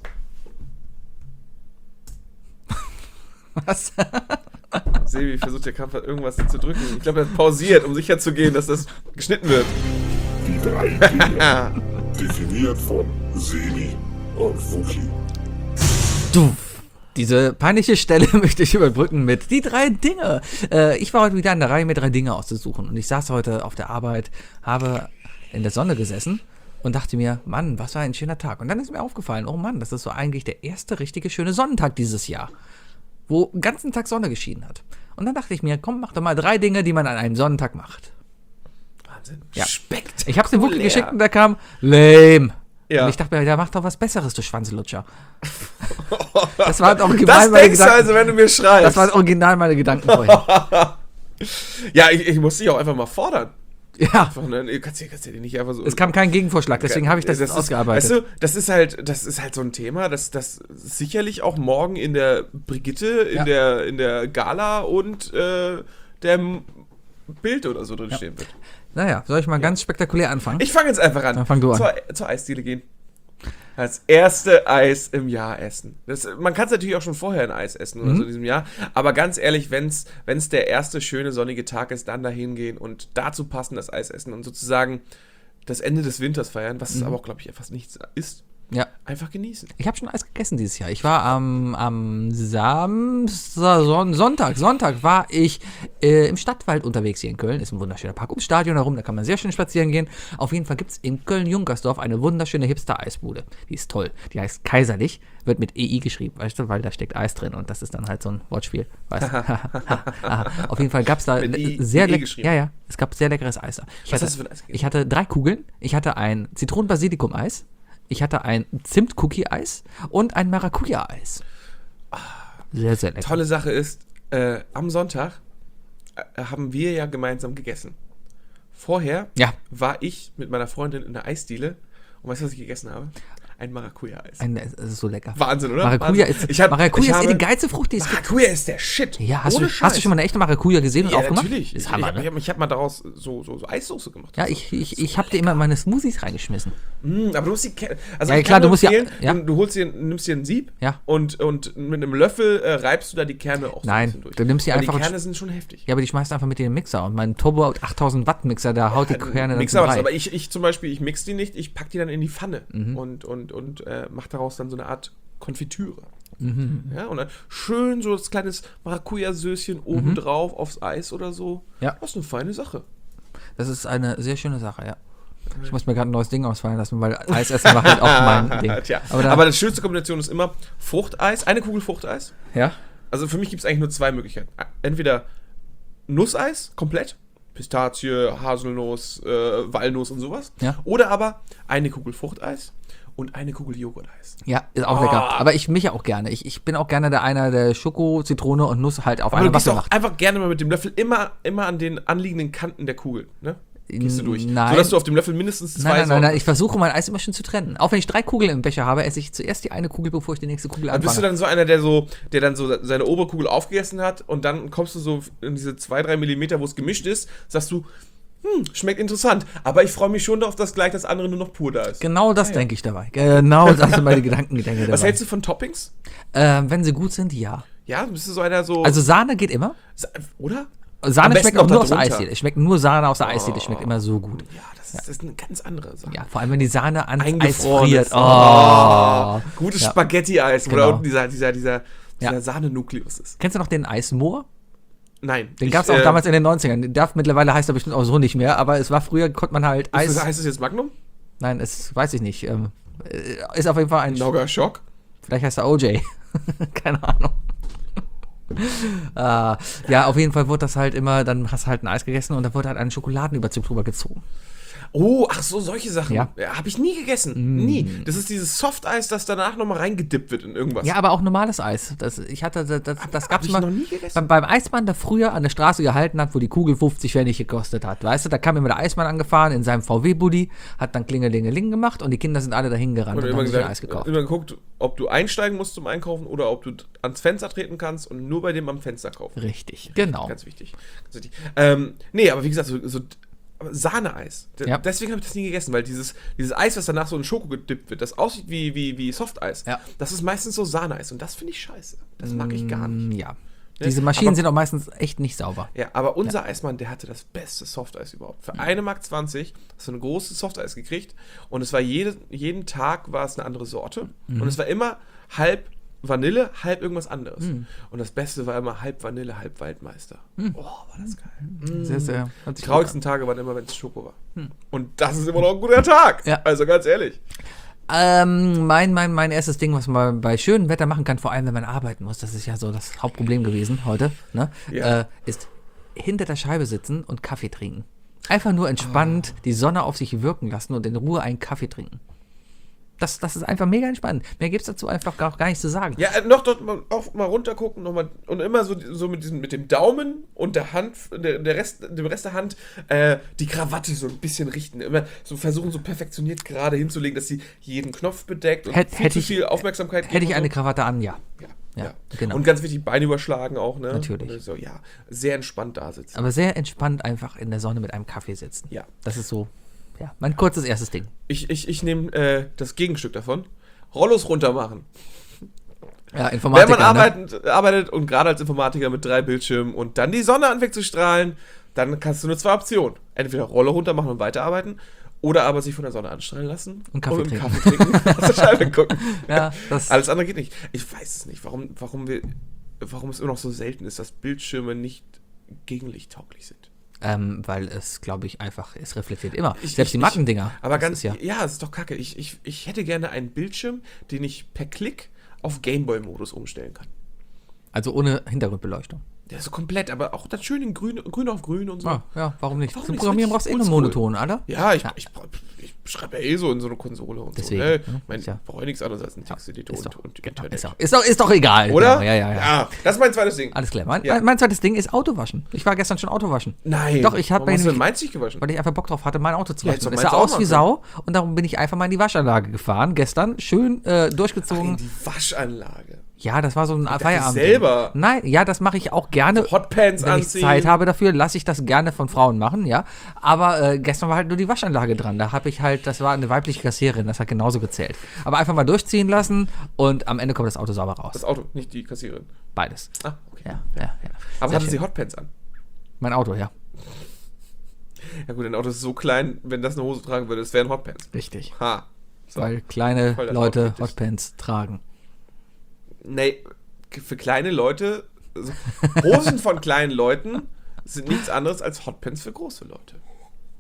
Was? Sebi versucht der Kampf irgendwas zu drücken. Ich glaube, er hat pausiert, um sicher zu gehen, dass das geschnitten wird. Die drei Dinge. Definiert von Sebi und Fuki. Du. Diese peinliche Stelle möchte ich überbrücken mit die drei Dinge. Äh, ich war heute wieder in der Reihe, mir drei Dinge auszusuchen. Und ich saß heute auf der Arbeit, habe in der Sonne gesessen und dachte mir, Mann, was war ein schöner Tag. Und dann ist mir aufgefallen, oh Mann, das ist so eigentlich der erste richtige schöne Sonnentag dieses Jahr, wo den ganzen Tag Sonne geschienen hat. Und dann dachte ich mir, komm, mach doch mal drei Dinge, die man an einem Sonnentag macht. Wahnsinn. Ja. Spektakulär. Ich hab's dem Wookie geschickt und da kam, lame. Ja. Und ich dachte mir, ja, mach doch was Besseres, du Schwanzlutscher. Das war auch original Das meine denkst du Gedanken. also, wenn du mir schreibst. Das waren original meine Gedanken vorhin. ja, ich, ich muss dich auch einfach mal fordern. Ja, Einfach, ne? Du kannst, ja- kannst ja nicht einfach so... es kam kein Gegenvorschlag, deswegen habe ich das, jetzt ist, ausgearbeitet. Weißt du, das ist halt, das ist halt so ein Thema, das, das sicherlich auch morgen in der Brigitte, in, Ja. der, in der Gala und äh, der M- Bild oder so drin stehen wird. Naja, soll ich mal ganz spektakulär anfangen? Ich fange jetzt einfach an. Dann fang du an. Zur, zur Eisdiele gehen. Als erste Eis im Jahr essen. Das, man kann es natürlich auch schon vorher ein Eis essen oder Mhm. so in diesem Jahr. Aber ganz ehrlich, wenn es der erste schöne sonnige Tag ist, dann dahin gehen und dazu passend das Eis essen und sozusagen das Ende des Winters feiern, was es aber auch, glaube ich, fast nichts ist. Ja. Einfach genießen. Ich habe schon Eis gegessen dieses Jahr. Ich war am, am Samstag, Son Sonntag, Sonntag war ich äh, im Stadtwald unterwegs hier in Köln. Ist ein wunderschöner Park ums Stadion herum, da kann man sehr schön spazieren gehen. Auf jeden Fall gibt es in Köln-Junkersdorf eine wunderschöne Hipster-Eisbude. Die ist toll. Die heißt Kaiserlich, wird mit E I geschrieben, weißt du, weil da steckt Eis drin und das ist dann halt so ein Wortspiel. Weißt du? Aha. Auf jeden Fall gab es da Mit I- sehr mit E leck- geschrieben. Ja, ja, es gab sehr leckeres Eis da. Ich Was hatte, hast du für ein Eis gegessen? Ich hatte drei Kugeln. Ich hatte ein Zitronen-Basilikum-Eis. Ich hatte ein Zimt-Cookie-Eis und ein Maracuja-Eis. Sehr, sehr lecker. Tolle Sache ist, äh, am Sonntag äh, haben wir ja gemeinsam gegessen. Vorher Ja. war ich mit meiner Freundin in der Eisdiele und weißt du, was ich gegessen habe? Ein Maracuja-Eis. Ein, es ist so lecker. Wahnsinn, oder? Maracuja Wahnsinn. ist, Ich hab- Maracuja ich ist eh habe- die geilste Frucht, die es gibt. Maracuja ist der Shit. Ja, hast Ohne du, hast du Scheiß. schon mal eine echte Maracuja gesehen und Ja, aufgemacht? natürlich. Ist Ich, Hammer, ich, ne? ich, ich habe mal daraus so, so, so Eissoße gemacht. Ja, ich, ich, ich habe dir immer meine Smoothies reingeschmissen. Mm, aber du musst die Kerne. Also Ja, ich klar, kann du nur musst ja- empfehlen, ja. Du, du holst dir, nimmst dir ein Sieb Ja. und, und mit einem Löffel äh, reibst du da die Kerne auch so Nein, ein bisschen durch. du nimmst die Weil einfach und Die Kerne sch- sind schon heftig. Ja, aber die schmeißt einfach mit in den Mixer. Und mein Turbo achttausend Watt Mixer, der haut die Kerne dann Mixer zum was, Brei. aber ich, ich zum Beispiel, ich mix die nicht, ich pack die dann in die Pfanne Mhm. und, und, und äh, mach daraus dann so eine Art Konfitüre. Mhm. Ja, und dann schön so das kleines Maracuja-Söschen oben drauf aufs Eis oder so. Ja. Das ist eine feine Sache. Das ist eine sehr schöne Sache, ja. Ich muss mir gerade ein neues Ding ausfallen lassen, weil Eisessen macht halt auch mein Ding. Tja. Aber, da, Aber die schönste Kombination ist immer Fruchteis, eine Kugel Fruchteis. ja? Also für mich gibt es eigentlich nur zwei Möglichkeiten. Entweder Nusseis, komplett. Pistazie, Haselnuss, äh, Walnuss und sowas. Ja. Oder aber eine Kugel Fruchteis und eine Kugel Joghurteis. Ja, ist auch Oh. lecker. Aber ich mich auch gerne. Ich, ich bin auch gerne der einer, der Schoko, Zitrone und Nuss halt auf Aber du eine gehst Waffe auch macht. einfach gerne mal mit dem Löffel immer, immer an den anliegenden Kanten der Kugel, ne? Gehst du durch. Nein. Sodass du auf dem Löffel mindestens zwei Nein, nein, nein, Sorten- nein, ich versuche mein Eis immer schön zu trennen. Auch wenn ich drei Kugeln im Becher habe, esse ich zuerst die eine Kugel, bevor ich die nächste Kugel Dann bist du anfange. dann so einer, der so, der dann so seine Oberkugel aufgegessen hat und dann kommst du so in diese zwei, drei Millimeter, wo es gemischt ist, sagst du, hm, schmeckt interessant, aber ich freue mich schon darauf, dass gleich das andere nur noch pur da ist. Genau das denke ich dabei. Genau das sind meine Gedankengedenke dabei. Was hältst du von Toppings? Ähm, wenn sie gut sind, ja. Ja, bist du so einer so, Also Sahne geht immer. oder? Sahne Am besten schmeckt auch noch nur aus der darunter. Eisdiele. Es schmeckt nur Sahne aus der Eisdiele. Schmeckt immer so gut. Ja, das ist, das ist eine ganz andere Sache. Ja, vor allem, wenn die Sahne ans Eis Eingefrorenes. friert. Oh. Oh. Gutes Ja. Spaghetti-Eis, wo Genau. da unten dieser, dieser, dieser, dieser Ja. Sahne-Nukleus ist. Kennst du noch den Eismoor? Nein. Den ich, gab es auch äh, damals in den neunzigern. Den darf mittlerweile heißt er bestimmt auch so nicht mehr, aber es war früher, konnte man halt Eis. Eis. Heißt das jetzt Magnum? Nein, es weiß ich nicht. Ähm, äh, ist auf jeden Fall ein. Nogger Schock? Vielleicht heißt er O J. Keine Ahnung. äh, ja, auf jeden Fall wurde das halt immer, dann hast du halt ein Eis gegessen und da wurde halt ein Schokoladenüberzug drüber gezogen. Oh, ach so, solche Sachen. Ja. Ja, habe ich nie gegessen. Nie. Das ist dieses Softeis, das danach nochmal reingedippt wird in irgendwas. Ja, aber auch normales Eis. Das, ich hatte, das, das, das gab's ich mal noch nie gegessen. beim, beim Eismann, der früher an der Straße gehalten hat, wo die Kugel fünfzig Pfennig gekostet hat. Weißt du, da kam immer der Eismann angefahren in seinem V W-Buddy, hat dann Klingelingeling gemacht und die Kinder sind alle dahin gerannt Und und, immer haben sich ein gesagt, Eis gekauft. immer geguckt, ob du einsteigen musst zum Einkaufen oder ob du ans Fenster treten kannst und nur bei dem am Fenster kaufen. Richtig, genau. Ganz wichtig. Ganz wichtig. Ähm, nee, aber wie gesagt, so, so aber Sahneeis. D- Ja. Deswegen habe ich das nie gegessen, weil dieses, dieses Eis, was danach so in Schoko gedippt wird, das aussieht wie, wie, wie Softeis, Ja. das ist meistens so Sahneeis und das finde ich scheiße. Das mag ich gar nicht. Mm, Ja. Diese Maschinen Aber- sind auch meistens echt nicht sauber. Ja, aber unser Eismann, der hatte das beste Softeis überhaupt. Für eine Mark zwanzig hast du ein großes Softeis gekriegt und es war jede, jeden Tag war es eine andere Sorte und es war immer halb Vanille, halb irgendwas anderes. Und das Beste war immer halb Vanille, halb Waldmeister. Oh, war das geil. Sehr, sehr. hört Die sich gut traurigsten Tage waren immer, wenn es Schoko war. Und das ist immer noch ein guter Tag. Ja. Also ganz ehrlich. Ähm, mein, mein, mein erstes Ding, was man bei schönem Wetter machen kann, vor allem wenn man arbeiten muss, das ist ja so das Hauptproblem gewesen heute, ne? Ja. Äh, ist hinter der Scheibe sitzen und Kaffee trinken. Einfach nur entspannt die Sonne auf sich wirken lassen und in Ruhe einen Kaffee trinken. Das, das ist einfach mega entspannt. Mehr gibt es dazu einfach gar, gar nicht zu sagen. Ja, äh, noch dort mal, auch mal runter gucken noch mal, und immer so, so mit, diesem, mit dem Daumen und der Hand, der, der Rest, dem Rest der Hand äh, die Krawatte so ein bisschen richten. Immer so versuchen, so perfektioniert gerade hinzulegen, dass sie jeden Knopf bedeckt und Hätt- viel hätte zu ich- viel Aufmerksamkeit Hätte ich und eine so. Krawatte an, ja. Ja, Ja, ja. genau. Und ganz wichtig, Beine überschlagen auch, ne? Natürlich. Und so, ja, sehr entspannt da sitzen. Aber sehr entspannt einfach in der Sonne mit einem Kaffee sitzen. Ja. Das ist so, ja, mein kurzes erstes Ding. Ich, ich, ich nehme äh, das Gegenstück davon. Rollos runter machen. Ja, Wenn Informatiker, man ne? arbeitet, arbeitet und gerade als Informatiker mit drei Bildschirmen und dann die Sonne anfängt zu strahlen, dann kannst du nur zwei Optionen. Entweder Rolle runter machen und weiterarbeiten oder aber sich von der Sonne anstrahlen lassen Und Kaffee mit dem trinken. Kaffee trinken aus der Scheibe gucken. Ja, das, Alles andere geht nicht. Ich weiß es nicht, warum, warum, wir, warum es immer noch so selten ist, dass Bildschirme nicht gegenlichttauglich sind. ähm, weil es, glaube ich, einfach, es reflektiert immer. Ich- Selbst ich- die Mackendinger. Aber das ganz, ist ja, ja, es ist doch kacke. Ich, ich, ich hätte gerne einen Bildschirm, den ich per Klick auf Gameboy-Modus umstellen kann. also ohne Hintergrundbeleuchtung. Der ist so komplett, aber auch das schön in grün, grün auf grün und so. Ah, ja, warum nicht? Warum Zum nicht? Programmieren Richtig brauchst du eh nur oldschool. Monoton, oder? Ja, ich, Ja. ich, ich, schreibe ja eh so in so eine Konsole und Deswegen, so. Ne? ne? Ich meine, Ist ja- ich brauche ja nichts anderes als einen Texteditor Ist und, doch, und genau, Internet. ist, doch, ist, doch, ist doch egal. Oder? Genau, ja, ja, ja. Das ist mein zweites Ding. Alles klar. Mein, Ja. mein, mein zweites Ding ist Autowaschen. Ich war gestern schon Autowaschen. Nein. Doch, ich habe Warum hast du nämlich- denn meins nicht gewaschen? Weil ich einfach Bock drauf hatte, mein Auto zu Ja, waschen. hättest du es meins sah auch aus wie machen Sau und darum bin ich einfach mal in die Waschanlage gefahren. Gestern schön äh, In durchgezogen. die Waschanlage. Ja, das war so ein dachte, Feierabend. selber? Nein, ja, das mache ich auch gerne. Hotpants Wenn ich anziehen. Zeit habe dafür, lasse ich das gerne von Frauen machen, ja. Aber äh, gestern war halt nur die Waschanlage dran. Da habe ich halt, das war eine weibliche Kassiererin, das hat genauso gezählt. Aber einfach mal durchziehen lassen und am Ende kommt das Auto sauber raus. Das Auto, nicht die Kassiererin. Beides. Ah, okay. Ja, ja, ja. Aber Sehr hatte sie schön. Hotpants an? Mein Auto, ja. Ja gut, dein Auto ist so klein, wenn das eine Hose tragen würde, das wären Hotpants. Richtig. Ha. So. Weil kleine Voll das Leute Outfit ist. Hotpants tragen. Nee, für kleine Leute, also Hosen von kleinen Leuten sind nichts anderes als Hotpants für große Leute.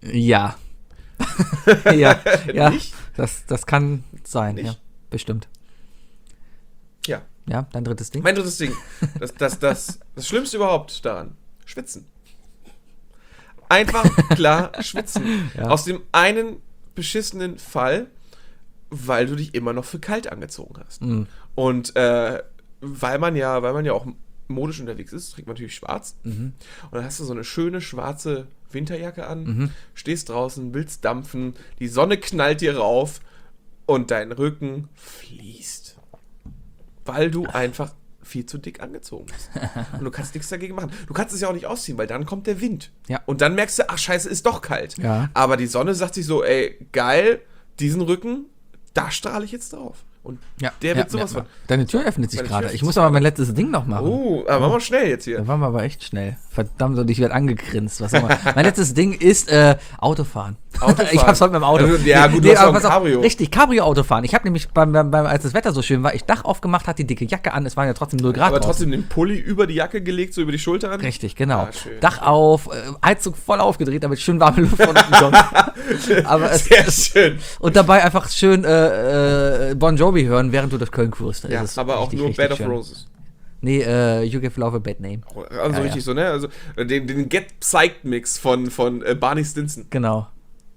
Ja. ja, ja. Nicht? Das, das kann sein, Nicht? ja. Bestimmt. Ja. Ja, dein drittes Ding. Mein drittes Ding. Das, das, das, das Schlimmste überhaupt daran. Schwitzen. Einfach klar schwitzen. Ja. Aus dem einen beschissenen Fall, weil du dich immer noch für kalt angezogen hast. Mhm. Und äh, weil man ja, weil man ja auch modisch unterwegs ist, trägt man natürlich schwarz. Mhm. Und dann hast du so eine schöne schwarze Winterjacke an, Mhm. stehst draußen, willst dampfen, die Sonne knallt dir rauf und dein Rücken fließt. Weil du einfach viel zu dick angezogen bist. Und du kannst nichts dagegen machen. Du kannst es ja auch nicht ausziehen, weil dann kommt der Wind. Ja. Und dann merkst du, ach scheiße, ist doch kalt. Ja. Aber die Sonne sagt sich so, ey, geil, diesen Rücken, da strahle ich jetzt drauf. Und Ja, der wird ja, sowas ja. von. Deine Tür öffnet sich Meine gerade. Tür Ich muss aber mein letztes Ding noch machen. Oh, aber machen wir schnell jetzt hier. Da waren wir aber echt schnell. Verdammt, und ich werde angegrinst. Was auch immer. Mein letztes Ding ist äh, Autofahren. Autofahren. Ich hab's heute mit dem Auto. Also, ja, gut, du hast aber auch ein pass auf, Cabrio. Richtig, Cabrio-Autofahren. Ich habe nämlich, beim, beim, beim, als das Wetter so schön war, ich Dach aufgemacht, hatte die dicke Jacke an, es waren ja trotzdem null Grad Aber draußen. trotzdem den Pulli über die Jacke gelegt, so über die Schulter an. Richtig, genau. Ah, schön. Dach auf, äh, Heizung voll aufgedreht, damit schön warme Luft von unten kommt. Aber es, Sehr schön. und dabei einfach schön äh, äh, Bon Jovi hören, während du durch Köln cruist. Ja, Das ist aber auch richtig, nur richtig Bed of schön. Roses. Nee, äh, You Give Love a Bad Name. Also Ja, richtig ja. so, ne? Also äh, den, den Get Psyched Mix von, von äh, Barney Stinson. Genau.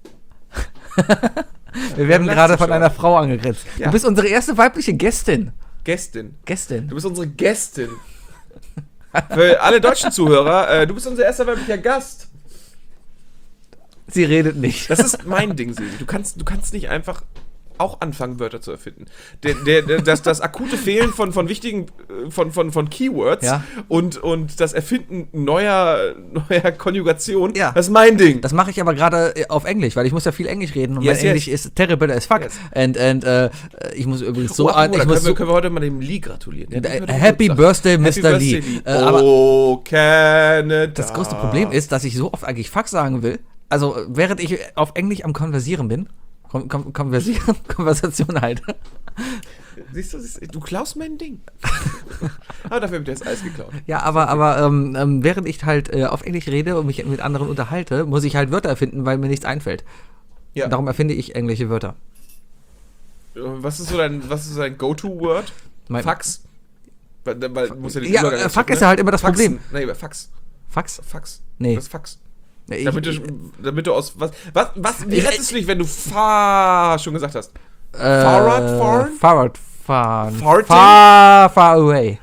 Wir werden lass gerade dich von schon. einer Frau angegrinst. Ja. Du bist unsere erste weibliche Gästin. Gästin. Gästin. Du bist unsere Gästin. Für alle deutschen Zuhörer, äh, du bist unser erster weiblicher Gast. Sie redet nicht. Das ist mein Ding, Sebi. Du kannst, du kannst nicht einfach auch anfangen, Wörter zu erfinden. Der, der, der, das, das akute Fehlen von, von wichtigen, äh, von, von, von Keywords Ja. und, und das Erfinden neuer, neuer Konjugation, Ja. das ist mein Ding. Das mache ich aber gerade äh, auf Englisch, weil ich muss ja viel Englisch reden und Yes, mein Englisch yes. ist terrible as fuck. Yes. And, and äh, ich muss übrigens so oh, an, oh, ich da muss können, wir, so, können wir heute mal dem Lee gratulieren. Äh, Den äh, hört doch Happy gut Birthday, Happy Mister Birthday, Lee. Äh, aber- oh, Canada. das größte Problem ist, dass ich so oft eigentlich fuck sagen will. Also während ich auf Englisch am Konversieren bin, Kon kon konversieren, Konversation halt. Siehst du, siehst du, du klaust mein Ding. Aber dafür wird dir das Eis geklaut. Ja, aber, aber ähm, ähm, während ich halt äh, auf Englisch rede und mich mit anderen unterhalte, muss ich halt Wörter erfinden, weil mir nichts einfällt. Ja. Und darum erfinde ich englische Wörter. Was ist so dein, was ist so dein Go-To-Word? Mein- Fax? Weil, weil muss ja, den Ja, Übergang äh, Fuck schaffen, ist ja halt immer das Faxen. Problem. Nee, aber Fax. Fax? Fax. Nee. Das ist Fax. Ich, Damit du, ich, damit du aus. Was, was, was, wie Ich- rettest du dich, wenn du Fa schon gesagt hast? äh, Fahrrad fahren? Fahrrad fahren. Farting? Far, far away.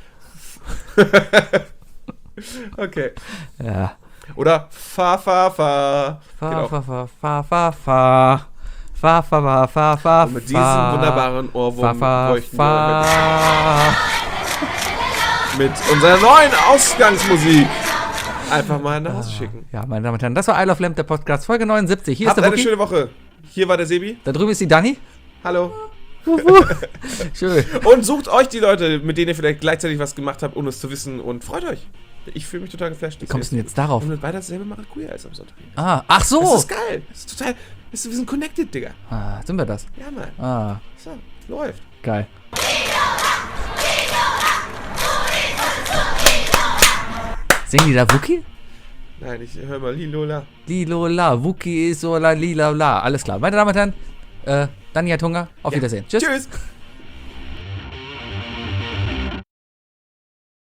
Okay. Ja. Oder Fa, Fa, Fa. Fahr, Genau. fahr, fahr, fahr, fahr, fahr. Fahr, fahr, fahr, fahr, fahr. Und mit diesem fahr, wunderbaren Ohrwurm fahr, bräuchten fahr, fahr. wir mit unserer neuen Ausgangsmusik einfach mal nach Hause schicken. Ja, meine Damen und Herren, das war I Love Lamp, der Podcast, Folge neunundsiebzig. Hier Habt ist der eine Wookie. schöne Woche. Hier war der Sebi. Da drüben ist die Dani. Hallo. Schön. Und sucht euch die Leute, mit denen ihr vielleicht gleichzeitig was gemacht habt, ohne es zu wissen. Und freut euch. Ich fühle mich total geflasht. Wie kommst du denn jetzt darauf? Und weiter dasselbe machen Queer als am Sonntag. Ah, ach so. Das ist geil. Das ist total. Das ist, wir sind connected, Digga. Ah, sind wir das? Ja, Mann. Ah, So, läuft. geil. Singen die da Wookie? Nein, ich hör mal Lilola. Lilola, Wookie ist so la lila la. Alles klar. Meine Damen und Herren, äh, Dani hat Hunger. Auf Ja. Wiedersehen. Tschüss. Tschüss.